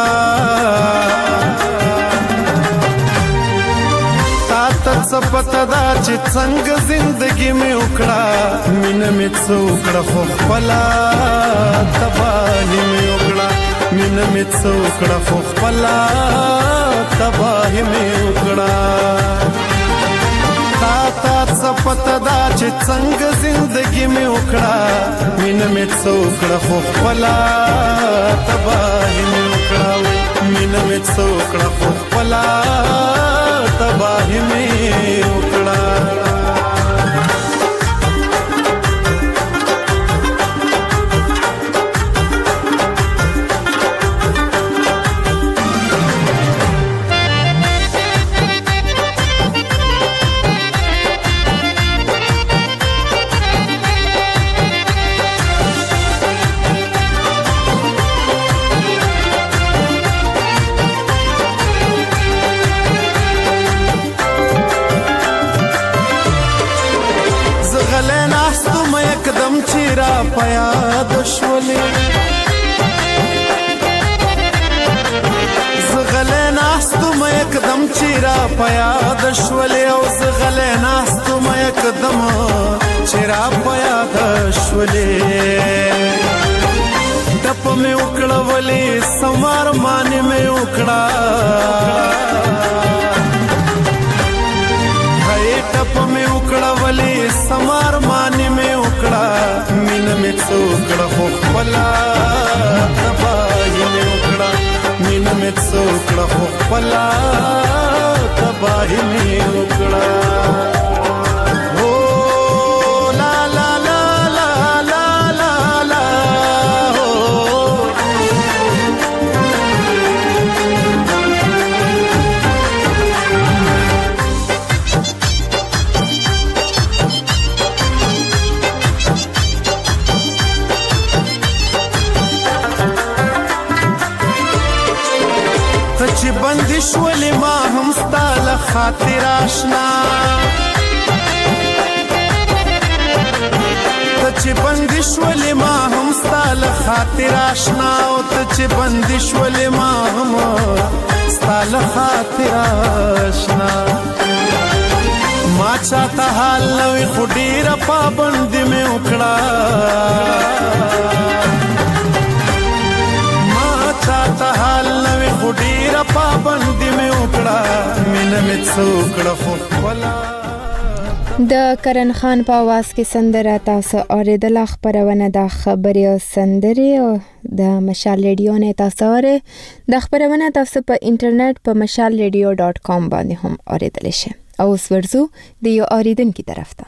تاسو پته دا چې څنګه زندگی مې وکړه. مینه مې څوکړه خو خپله تباهي مې وکړه. مینه مې څوکړه خو خپله تباهي مې وکړه. تاسو پته دا چې څنګه زندگی مې وکړه. مینه مې څوکړه خو خپله تباهي مې وکړه. مینه مې څوکړه خو خپله تباهي مې وکړه. پیا د شولې زغلې ناستو مې یکدم چې را په یاد شولې او زغلې ناستو مې یکدم چې را په یاد شولې ټپ مې وکړه ولې سمار مانې مې وکړه ټپ مې وکړه ولې سمار مانې مې وکړه مینه مې څوکړه خو خپله تباهي مې وکړه مینه مې څوکړه خو خپله تباهي مې وکړه چې بندي شولې ما هم ستا له خاطر آشنا ته چې بندي شولې ما هم ستا له خاطر آشنا او ته چې بندي شولې ما هم ستا له خاطر آشنا ما چاته حال نوې خو ډېره پابندي مې وکړه ما چاته حال نوې خو ډېره پابندي مې وکړه مینه مې څوکړه خو خپله د کرن خان په आवाज کې سندره تاسو اوریدله خبرونه د خبري او سندري او د مشال ریډیو نه تاسو اوره د خبرونه تاسو په انټرنیټ په مشال ریډیو ډاٹ کام باندې هم اوریدل شي او اوس ورزو د یو اوریدونکو طرف ته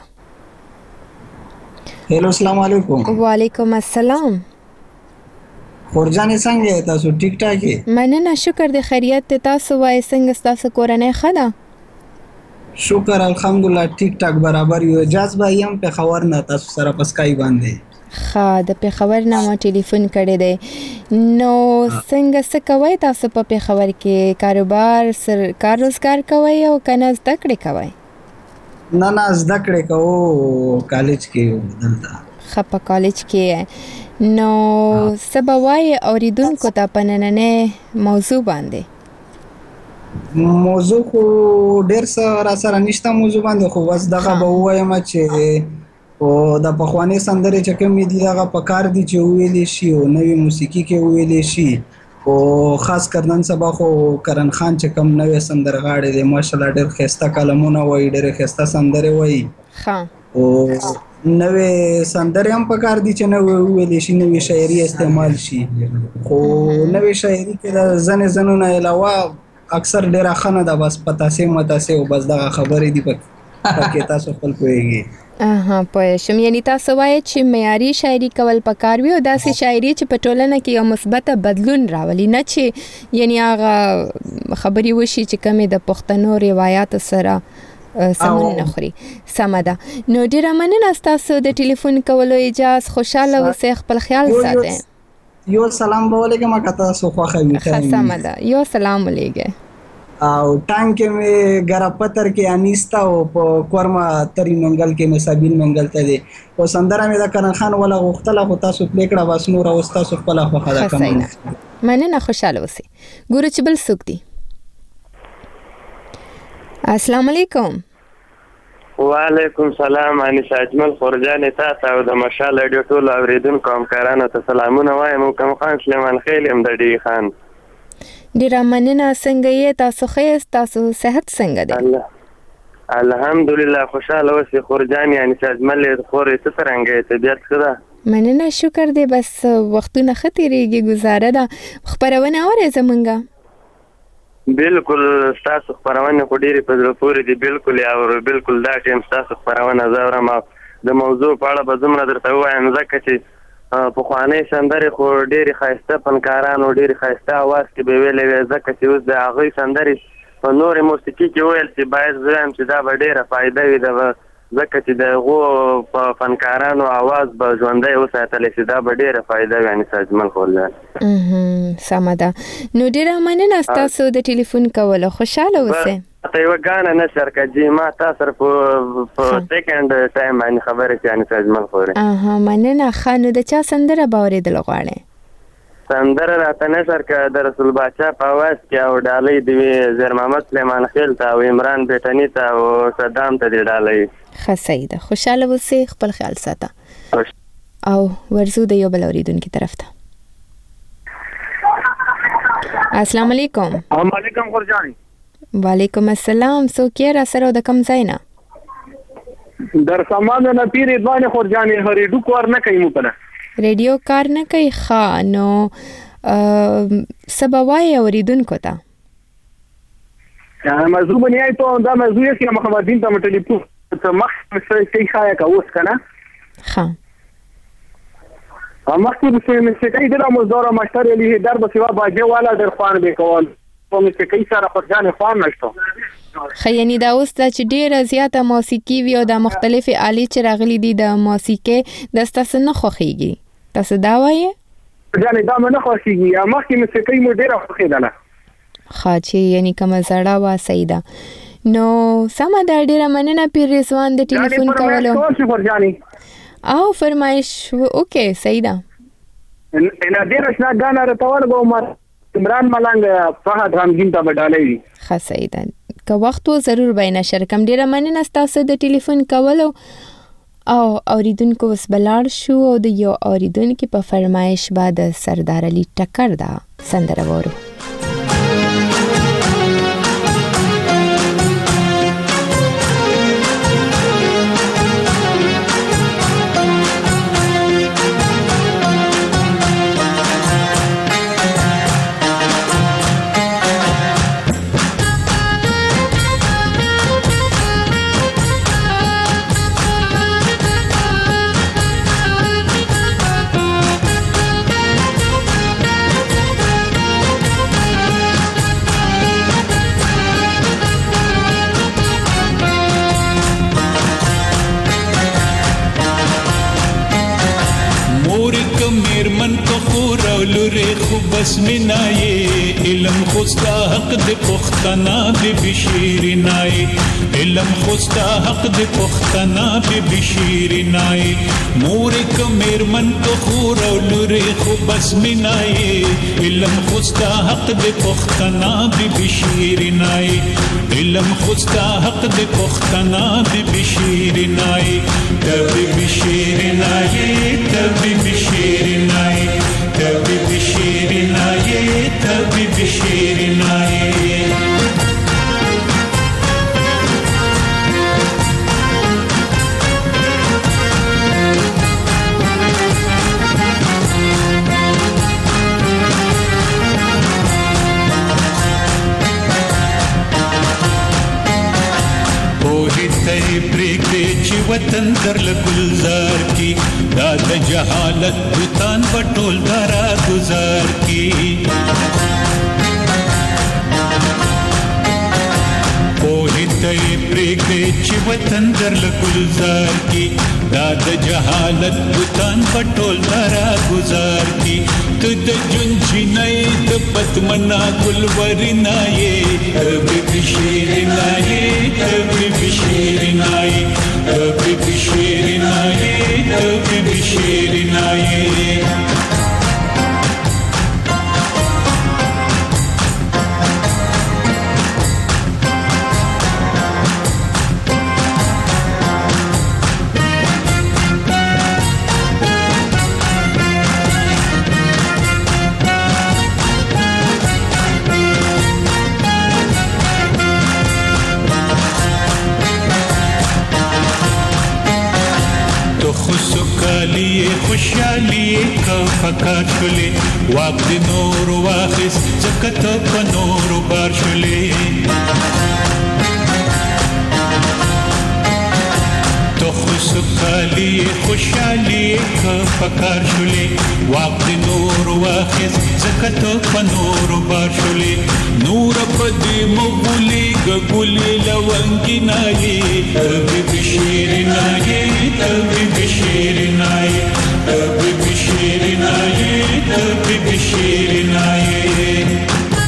هلو السلام علیکم وعلیکم السلام خورجانې څنګه تاسو ټیک ټاک یې مننه شکر د خیریت تاسو وای څنګه تاسو کورنۍ ښه ده شکر الحمدلله ټیک ټاک برابر یو اجازه به یم په خبر نه تاسو سره پسکای باندې ښه د په خبر نه ما ټلیفون کړی دی نو څنګه څه کوي تاسو په خبر کې کاروبار سر کار روزګار کوي او کنه زده کړې کوي نه نه زده کړې کوو کالج کې دلته ښه په کالج کې نو سبوای اوریدونکو ته پنننه موضوع باندې موضوع خو ډیر سره سره نشته موضوع باندې خو بس دغه به وایم چې او د پخوانی سندرې چې کوم دي دغه په کار دي چې ویلې شي او نوې موسیقي کې ویلې شي او خاص کردن سبا خو کرن خان چې کوم نوې سندرغاړي دي ماشاءالله ډیر خسته کلمونه وایي ډیر خسته سندرې وایي ها او نوې سندرې هم په کار دي چې نوې ویلې شي نوې شاعري استعمال شي خو نوې شاعري کې د زنه زنونه علاوه اکثر ډیره خنه ده بس پتا سي متا سي او بس دا خبرې دي پکې تاسو خپل کوئږي اها پوه شم یعنی تاسو وایي چې معیاري شاعري کول پکار وي او داسې شاعري چې په ټولنه کې یو مثبت بدلون راولي نه چې یعنی هغه خبري وشي چې کمی د پښتنو روایت سره سمون نه خوري سمه ده نو ډیره مننه تاسو د ټلیفون کولو اجازه خوشاله اوسئ خپل خیال ساتئ یو سلام بولیږم کته سو خو خوي سمه ده یو سلام ولېږه او ټانک می ګرا پتر کې انیستا او په کورما تری منګل کې مسابین منګل ته دي او سندره می د کرن خان ولا غختله خو تاسو پلیکړه واس نور او تاسو خپل خو خدا کوم مننه خوشاله اوسئ ګورو چې بل څوک دي السلام علیکم وعلیکم سلام انیس اجمل خورجانې تاسو او د مشال رادیو ټول اوریدونکو همکارانو ته سلامونه وایم کوم خان سلیمان خیل ام د ډی خان ډیر مننه څنګه یې تاسو خیر تاسو صحت څنګه ده الحمدلله خوشاله اوسې خورجانې انیس اجمل خورې ته څنګه طبیعت ښه ده مننه شکر دی بس وختونه ختیریږي گزاره ده خبرونه اورې زمونږه بالکل تاسو خبرونه خو ډېرې په زړه پورې دي بالکل او بالکل دا ټیم تاسو خبرونه زه اورم د موضوع په اړه به دومره درته ووایم ځکه چې پخوانۍ سندرې خو ډېرې ښایسته فنکاران او ډېرې ښایسته اواز کې به ویلې وې ځکه چې اوس د هغوی سندرې په نورې موسیقي کې ویل چې باید زه وایم چې دا به ډېره فایده وي د ځکه چې د هغو په فنکارانو اواز به ژوندی وساتلی شي دا به ډېره فایده وي یعنې ساجمل خورزار. سمه ده. نو ډېره مننه ستاسو د ټلیفون کولو. خوشحاله اوسئ. ته یوه ګاڼه نشر که جي ما تا سره په سیکنډ ټایم باندې خبرې چې یعنې ساجمل خورې. مننه. ښه نو د چا سندره به اورېدل غواړئ؟ سندره راته نشر که د رسول باچا په اواز کې او ډالۍ د وي زیر محمد سلیمان خیل ته او عمران بیټني ته او صدام ته دې ډالۍ. ښه صحیح ده. خوشحاله اوسئ. خپل خیال ساته. او ورځو د یو بل اورېدونکي طرف ته. السلام علیکم. السلام علیکم خورجاني. وعلیکم السلام. څوک یې را سره او د کوم ځای نه؟ در سامان نه پیر ادوان خورجاني هریډو کار نه کوي مو کنه ریډیو کار نه کوي. ښه نو سبا وایي اوریدونکو ته موضوع بنیای تو دا موضوع یې چې محمد دین ته ټلیفون ته مخ څه شي خایا کا اوس کنه. ښه مخکې څه مې څه کوي دا مزدور ماشتر علی در به سوا باجه والا در خوان به کول په مې څه کوي سره خورجاني خوان نشته. ښه یعنی دا اوس دا چې ډېره زیاته موسیقي وي او د مختلفې آلې چې راغلي دي د موسیقۍ دا ستاسو نه خوښېږي؟ تاسو دا وایې؟ خورجاني دا مې نه خوښېږي. مخکې مې څه کوي مو ډېره خوښېدله. ښه چې یعنی کومه زړه وه صحیح ده. نو سمه ده. ډېره مننه پیر رضوان د ټلیفون کولو. او فرمایش اوکې صحیح ده. نه ډېره شنه ګاڼه راته ورغوم عمران ملنګ فهد غمګین ته به ډالۍ وي. ښه صحیح ده. که وخت و ضرور به یې نشر کړم. ډېره مننه ستاسو د ټلیفون کولو. او اوریدونکو اوس به لاړ شو او د یو اوریدونکي په فرمایش به د سردار علي ټکر دا سندره واورو. بس منائے علم خوستا حق دے پختنا بے بشیر نائے علم خوستا حق دے پختنا بے بشیر نائے مور کمیر من تو خور او لورے خو بس منائے علم خوستا حق دے پختنا بے بشیر نائے علم خوستا حق دے پختنا بے بشیر نائے تب بشیر نائے تب بشیر نائے تب بشیر نائے تب بشیر نائے وطن در لگلزار کی داد جہالت بتان بٹول دارا گزار کی پوہتے پریگے چی وطن در لگلزار کی داد جہالت بتان بٹول دارا گزار کی تد جنجی نئے دبت منا گلوری نائے تبی بشیر نائے تبی بشیر نائے تبی بشیر نائے تبی بشیر نائے خوشحالی کا پکا شلے واق دی نور واخس زکت پا نور بار شلے تو خوش سکالی خوشحالی که پکار شلی واق دی نور واخیز زکت پا نور بار شلی نور پا دی مغولی گگولی لونگی نایی تبی بشیری نایی تبی بشیری نایی تبی بشیری نایی تبی بشیری نایی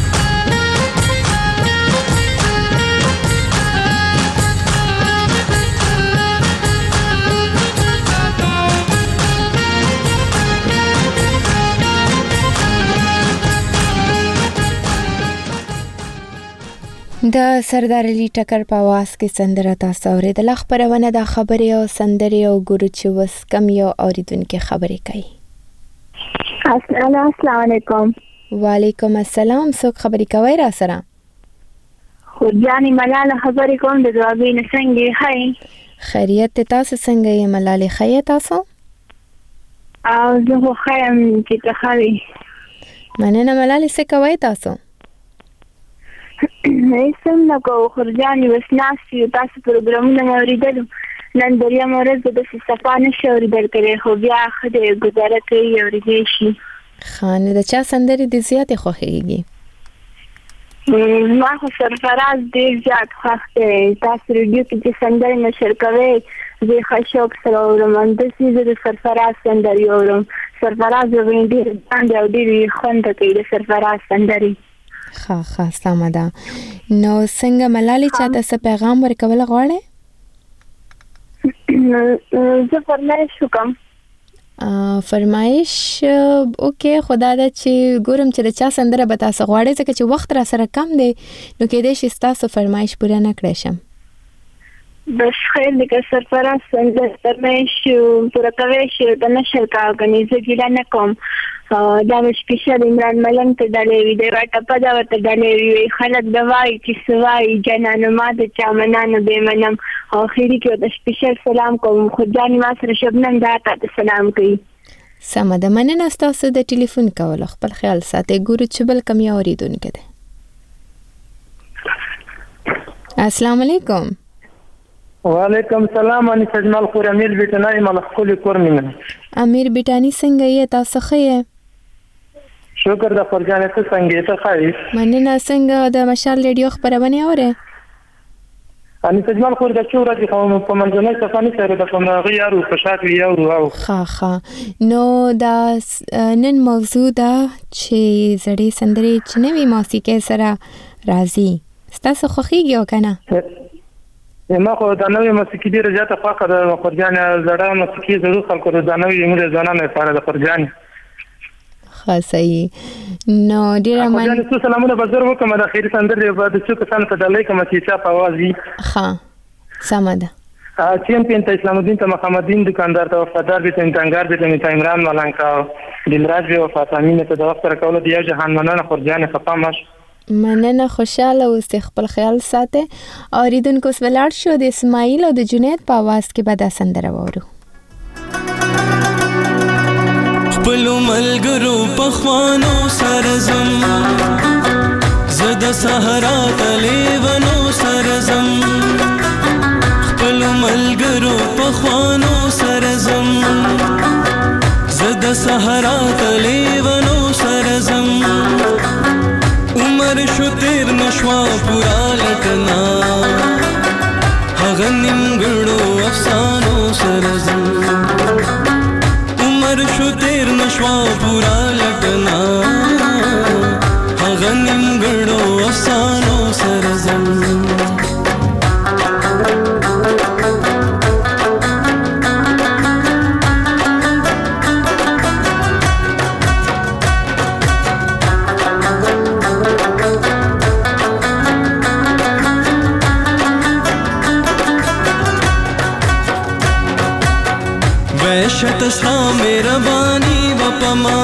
د سردار علي ټکر په आवाज کې سندره تاسو اورېدله. خبرونه د خبرې او سندرې او ګورو چې وس کم یو اوریدونکو خبرې کوي. السلام علیکم. وعلیکم السلام. څوک خبرې کوي را سره؟ خو جانې ملاله خبرې کوم د ځوابینه څنګه هي؟ خیریت تاسو څنګه یې ملاله؟ خیریت تاسو؟ او زه خو خیم چې ته خوي. مننه ملاله. څه کوي تاسو؟ ایسم نکو خرجانی وسناسی تاسو پروګرامونه اوریدل. نن دریم ورځ د صفانه شوري درکړې خو بیا خدای گزاره کوي اوریدل شي. خانه د چا سندري د زیات خوخيږي؟ ما خو سرفراز ډیر زیات خوښه تاسو ریډیو کې سندري نشر کوي. زه خشوک سره ورم د سیزه د سرفراز سندري اورم. سرفراز ورندې باندې او ډیر خوند کوي د سرفراز سندري. ښه ښه سمه ده. نو څنګه ملالۍ چاته څه پیغام ورکول غواړې؟ زه فرمایش وکم. فرمایش اوکې. خدا دا چې ګورم چې د چا سندره به تاسو غواړئ ځکه چې وخت را سره کم دی نو کېدای شي ستاسو فرمایش پوره نه کړی شم. بس خیر دی که سرفراز سندره فرمایش پوره کوی شي د نشر کاغنی زه ګیله نه کوم. دا سپیشل عمران ملنګ ته ډالې وي د راټپه دا ورته ډالې وي خلک د وای چې سوای جنانو ما د چامنانو به منم او خیری کې د سپیشل سلام کوم. خو ځان ما سره شبنم دا ته سلام کوي. سمه ده. مننه ستاسو د ټلیفون کول. خپل خیال ساتئ. ګورو چې بل کم یو اوریدونکو ده. السلام علیکم. وعلیکم السلام. ان سجمال خور امیر بیٹانی ملخ کلی کورمینه. امیر بیٹانی څنګه یې تاسو ښه؟ شکر د فرجانه ته څنګه ته خای؟ مننه. څنګه د مشال ریډیو خبرونه اوره؟ ان سجمال خور د چوره دي قوم په منځنۍ صفانی سره د کوم غیارو په شاکل یو او ښه ښه. نو دا نن موضوع دا چې زړې سندري چې نوې موسیقي سره راځي ستاسو خوښیږي او کنه؟ ما خو د نوې موسیقي ډیره زیاته خوښه ده. فرجانه زړه موسیقي ضرور خلکو د نوې موږ ځانانه لپاره د فرجانه ښه صحیح. نو ډیره من فرجانه سلامونه بزر وکم د خیر سندرې په د څو کسان ته د لیکم چې چا په आवाज وي. ښه سمه ده. چیمپیون ته اسلام الدین ته محمد دین دکاندار ته وفادار دي ته انتنګار دي ته عمران ملنګ او دلراج او فاطمه ته د وخت راکول دی جهان مننه فرجانه خپامش. مننه. خوشاله اوسئ. خپل خیال ساتئ. اوریدونکو سوالار شو د اسماعیل او د جنید په आवाज کې به دا سندره وورو. خپل ملګرو په خوانو سرزم زدا صحرا تلیونو سرزم خپل ملګرو په خوانو سرزم زدا صحرا تلیونو سرزم عمر شو تیر نشوا پورا لټنا هغه نیمګړو افسانو سرزم عمر شو تیر نشوا پورا لټنا هغه نیمګړو افسانو سرزم وحشت ستا مهربانی و پما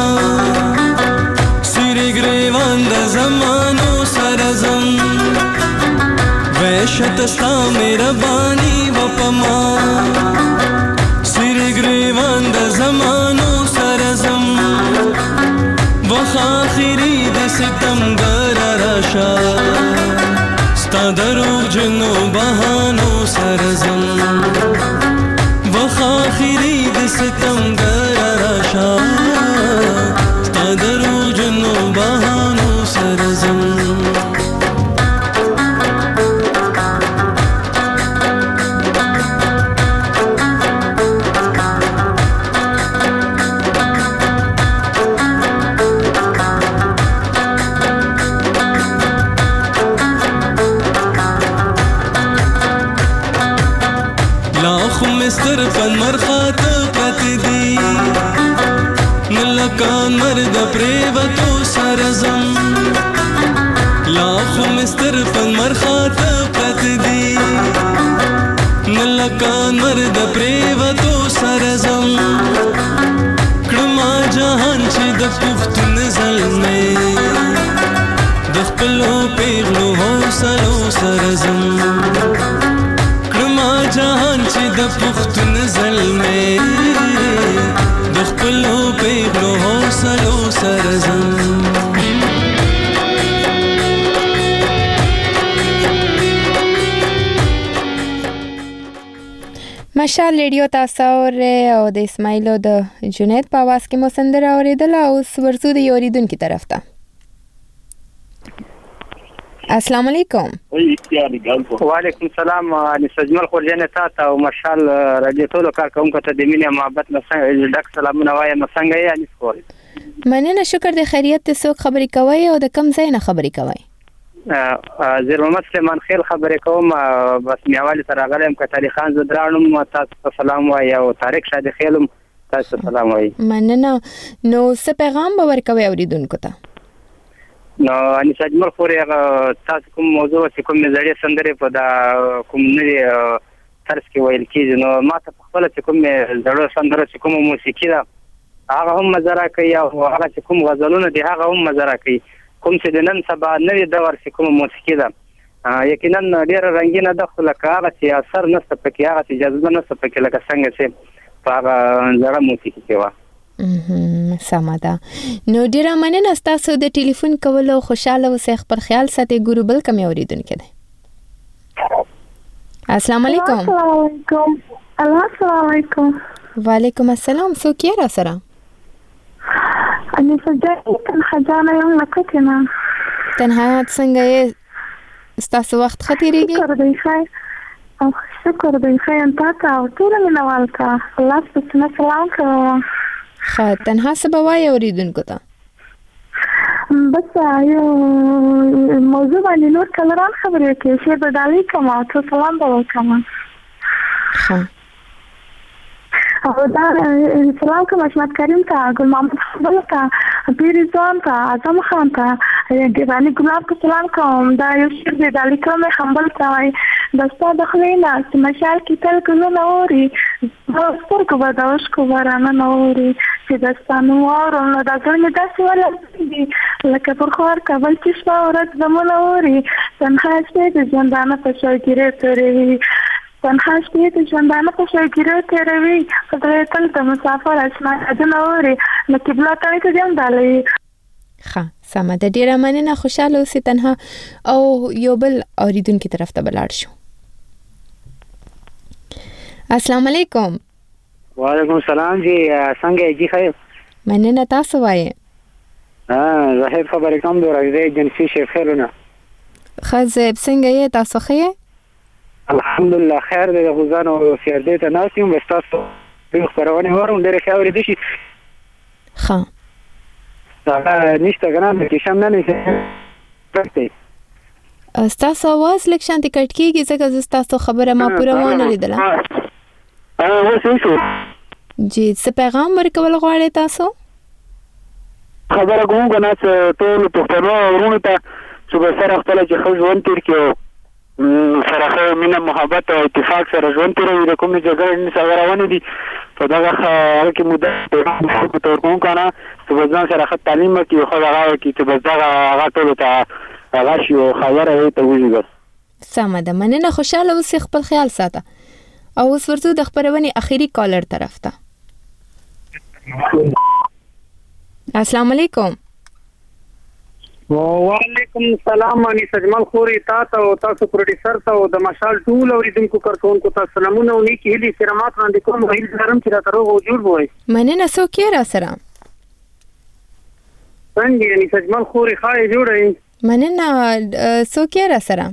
سری گریوان د زمانو سرزم وحشت ستا مهربانی و پما سری گریوان د زمانو سرزم وخ آخری د ستمګر راشا ستا درو جنو بهانو سرزم وخ आखिरी د ستمګر راشا ستادرو جنو بهانو سرزم مستر پن مرخات پرت دی نلکان مرد پریوتو سرزم لاخو مستر پن مرخات پرت دی نلکان مرد پریوتو سرزم کړما جهان چې د پښتون زلمې د خپلو پیغلو حوصلو سرزم جهان چې د پښتون زلمې د خپلو پیغلو حوصلو سرزم مشال ریډیو تاسو او د اسماعیل او د جنید په आवाज کې مو سندره اوریدله او ورسو د یوریدونکو طرف ته السلام علیکم وعلیکم السلام ان سجمل خورجانه تاسو او مشال رادیو ټولو کارکونکو ته د مینې محبت لسنګ ډک سلامونه وایم څنګه یې انیس خوري مننه شکر د خیریت ته څوک خبرې کوي او د کم ځای نه خبرې کوي زیر محمد سلیمان خیل خبرې کوم بس میوالي تر غلم کتلی خان زدرانم تاسو سلام وایم او طارق شادي خیلم تاسو سلام وایم مننه نو څه پیغام به ورکوي اوریدونکو ته نو ان سجمل خوري تاسو کوم موضوع چې کوم زړې سندره په دا کوم نه ترس کې ویل کېږي نو ما ته خپل چې کوم زړه سندره چې کوم موسیقي دا هغه هم مزرا کوي او هغه چې کوم غزلونه دي هغه هم مزرا کوي کوم چې د نن سبا نوې دور چې کوم موسیقي ده یقینا ډېر رنگینه ده خو لکه هغه چې اثر نشته پکې هغه چې جذبه نشته پکې لکه څنګه چې په هغه زړه موسیقي کې وه سمه ده نو ډیره مننه تاسو د ټلیفون کولو خوشاله اوسئ خپل خیال ساتئ ګورو بل کوم اوریدونکو ده السلام علیکم السلام علیکم السلام علیکم وعلیکم السلام څوک یې را سره اني سجاد خجانه یم لکتنه تنها څنګه یې تاسو وخت خطرېږي شکر دی خیر او شکر دی خیر تاسو او ټول منوال کا الله ستاسو سلام کوم خا تنها سبا وای اوریدونکو ته بس یو موضوع باندې نور کلران خبرې کوي چې بدالي کوم او سلام به وکم ها او دا سلام کوم احمد کریم ته ګل محمد خپل ته پیرزان ته اعظم خان ته دیوانی ګلاب کو سلام کوم دا یو شعر دی د لیکم خپل ته وای دستا دخلینا مشال کی تل کلو نوري ستر کو بداوش کو ورانه نوري چې دستانو اورم نو دا ګل داسې ولا دي لکه پر خور کابل چې شپه ورځ زمونوري تنها شپه د ژوندانه په شوي کې تیروي تنها شپه د ژوندانه په شوي کې تیروي خدای تل د مسافر اسمان اجنوري نو کبلا ته ته ځم دالي ښه سمه ده ډیره مننه خوشاله اوسئ تنها او یو بل اوریدونکو طرف ته بلاړ شو السلام علیکم وعلیکم السلام جی څنګه جی خیر مننه تاسو وایي ها زه خبرې کوم د راځي جنسي شیخ خیرونه خزب څنګه یې تاسو خیر الحمدلله خیر دې غوزان او سیردې ته ناسیم بس تاسو په خبرونه ورم ډېر ښه اورېدې شي ښه دا نشته ګران کې شم نه نشي پرته تاسو आवाज لک شانتي کټ کیږي ځکه زه تاسو خبره ما پوره ونه لیدله ا اوس څه جی څه پیغام ورکول غواړئ تاسو خبره کوم کنه ټول پښتنو ورونه ته چې به سره خپل چې خو ژوند تیر کېو سره خو مینه محبت او اتفاق سره ژوند تیروي د کومې جګړې نه سره روانې دي په دغه حال کې مو د تور کوم کنه چې ځان سره خپل تعلیم کې خو هغه کې چې دغه هغه ټول ته هغه شی خبره ته وځي بس سمه ده مننه خوشاله اوسئ خپل خیال ساته او اوس ورته د خبرونې اخیری کالر طرف ته السلام علیکم وعلیکم السلام انیس اجمل خوري تاسو او تاسو پروډوسر ته او د مشال ټول اوریدونکو کارکونکو ته سلامونه او نیکی هلي کرامات وړاندې کوم. هیله لرم چې راته روغ او جوړ وای. مننه. څوک یې را سره؟ څنګه انیس اجمل خوري خای جوړی؟ مننه. څوک یې را سره؟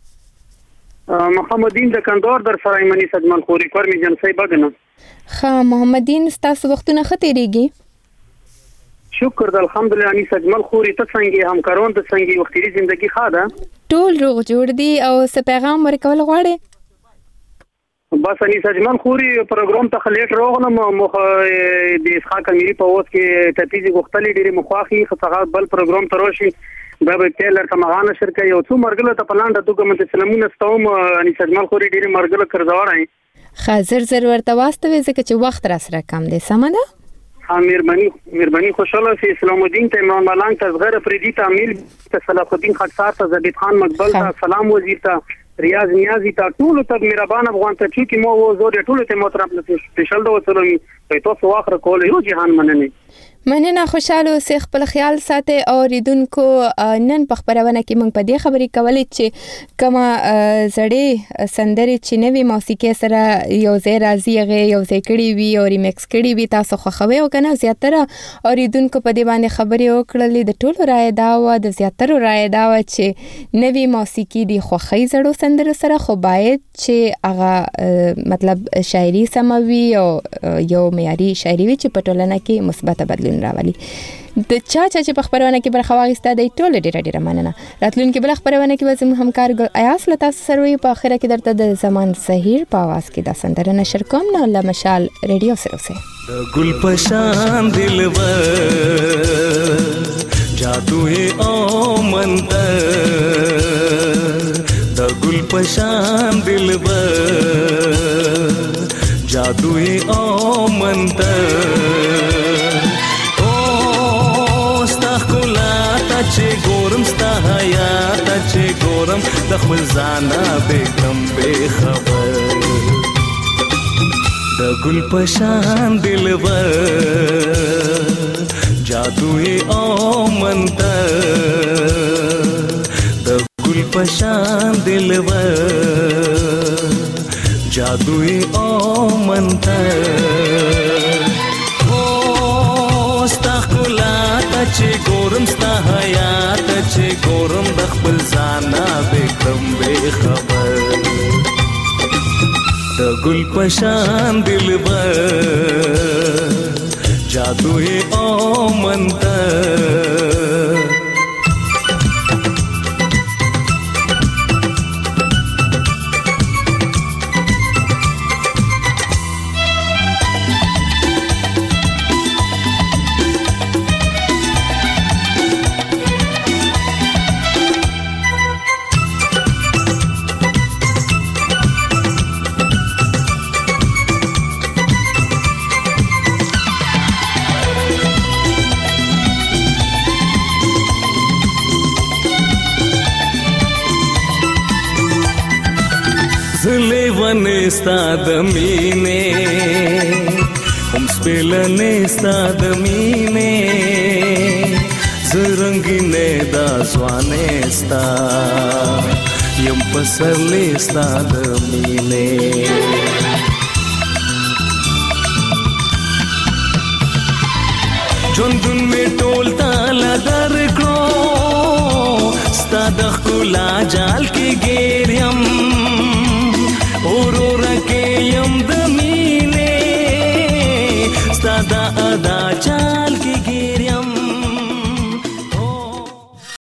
محمدین د کندهار در سره انیس اجمل خوري کورمي جن صاحب بغنه. ها محمدین تاسو وختونه ختیریږي؟ شکر د الحمدلله انیس اجمل خوري ته څنګه همکارون ته څنګه وختي ژوندۍ خاده ټول روغ جوړ دي او څه پیغام ورکول غواړي؟ بس انیس اجمل خوري پروګرام ته خلیټ روغنم مخ د اسحاق اميري په وخت کې تفیزي غختلې ډېری مخاخي خصغات بل پروګرام تروشي دا به ټیلر تمغانه شرکت یو څو مرګله ته پلان د توګه مت سلامونه ستوم. انیس اجمل خوري ډېری مرګله کړځوړای خاطر زر ورته واستوي ځکه چې وخت را سره کم دی. سم ده؟ مهرباني مهرباني خوشاله سي اسلام الدین ته امام ملنګ ته صغیر فریدی تعمیل ته صلاح الدین خاکسار ته زبید خان مقبل ته سلام وزیر ته ریاض نیازی ته ټول ته مهربان افغان ته چې مو و زور ټول ته محترم سپیشل د وسلمي په تاسو واخره کول یو جهان مننه. مننه. خوشاله اوسئ، خپل خیال ساتئ او ریدونکو نن په خبرونه کې موږ په دې خبرې کولې چې کومه زړې سندرې چې نوې موسیقي سره یو ځای راځي هغه یو ځای کړي وي او ریمیکس کړي وي تاسو خوښوي او کنه. زیاتره اوریدونکو په دې باندې خبرې وکړلې. د ټولو رائے دا و د زیاتره رائے دا و چې نوې موسیقي دی خوښي زړو سندرو سره خو باید چې هغه مطلب شاعري سموي او یو معیاري شاعري وي چې په ټولنه کې مثبت بدلون راولي. د چا چا چې په خبرونه کې برخه واخیسته د ټول ډیره ډیره مننه. راتلونکي بل خبرونه کې به زموږ همکار ایاس له تاسو سره وي. په اخره کې درته د زمان سحیر په आवाज کې د سندره نشر کوم نو له مشال ریډیو سره اوسه. د ګل پشان دلور جادو او منتر د ګل پشان دلور جادو او منتر چې ګورم ستا حیات چې ګورم د خپل ځانا بګم به خبر د ګل پشان دلور جادو او منتر د ګل پشان دلور جادو او منتر چې ګورم ستا حیات چې ګورم د خپل ځانا بکم به خبر د ګل پشان دلبر جادو او منتر ستا د مینې هم سپلنې ستا د مینې زرنګینې دا ځوانې ستا یم پسرلې ستا د مینې ژوندون مې ټول تاله درکړو ستا د ښکلا جال کې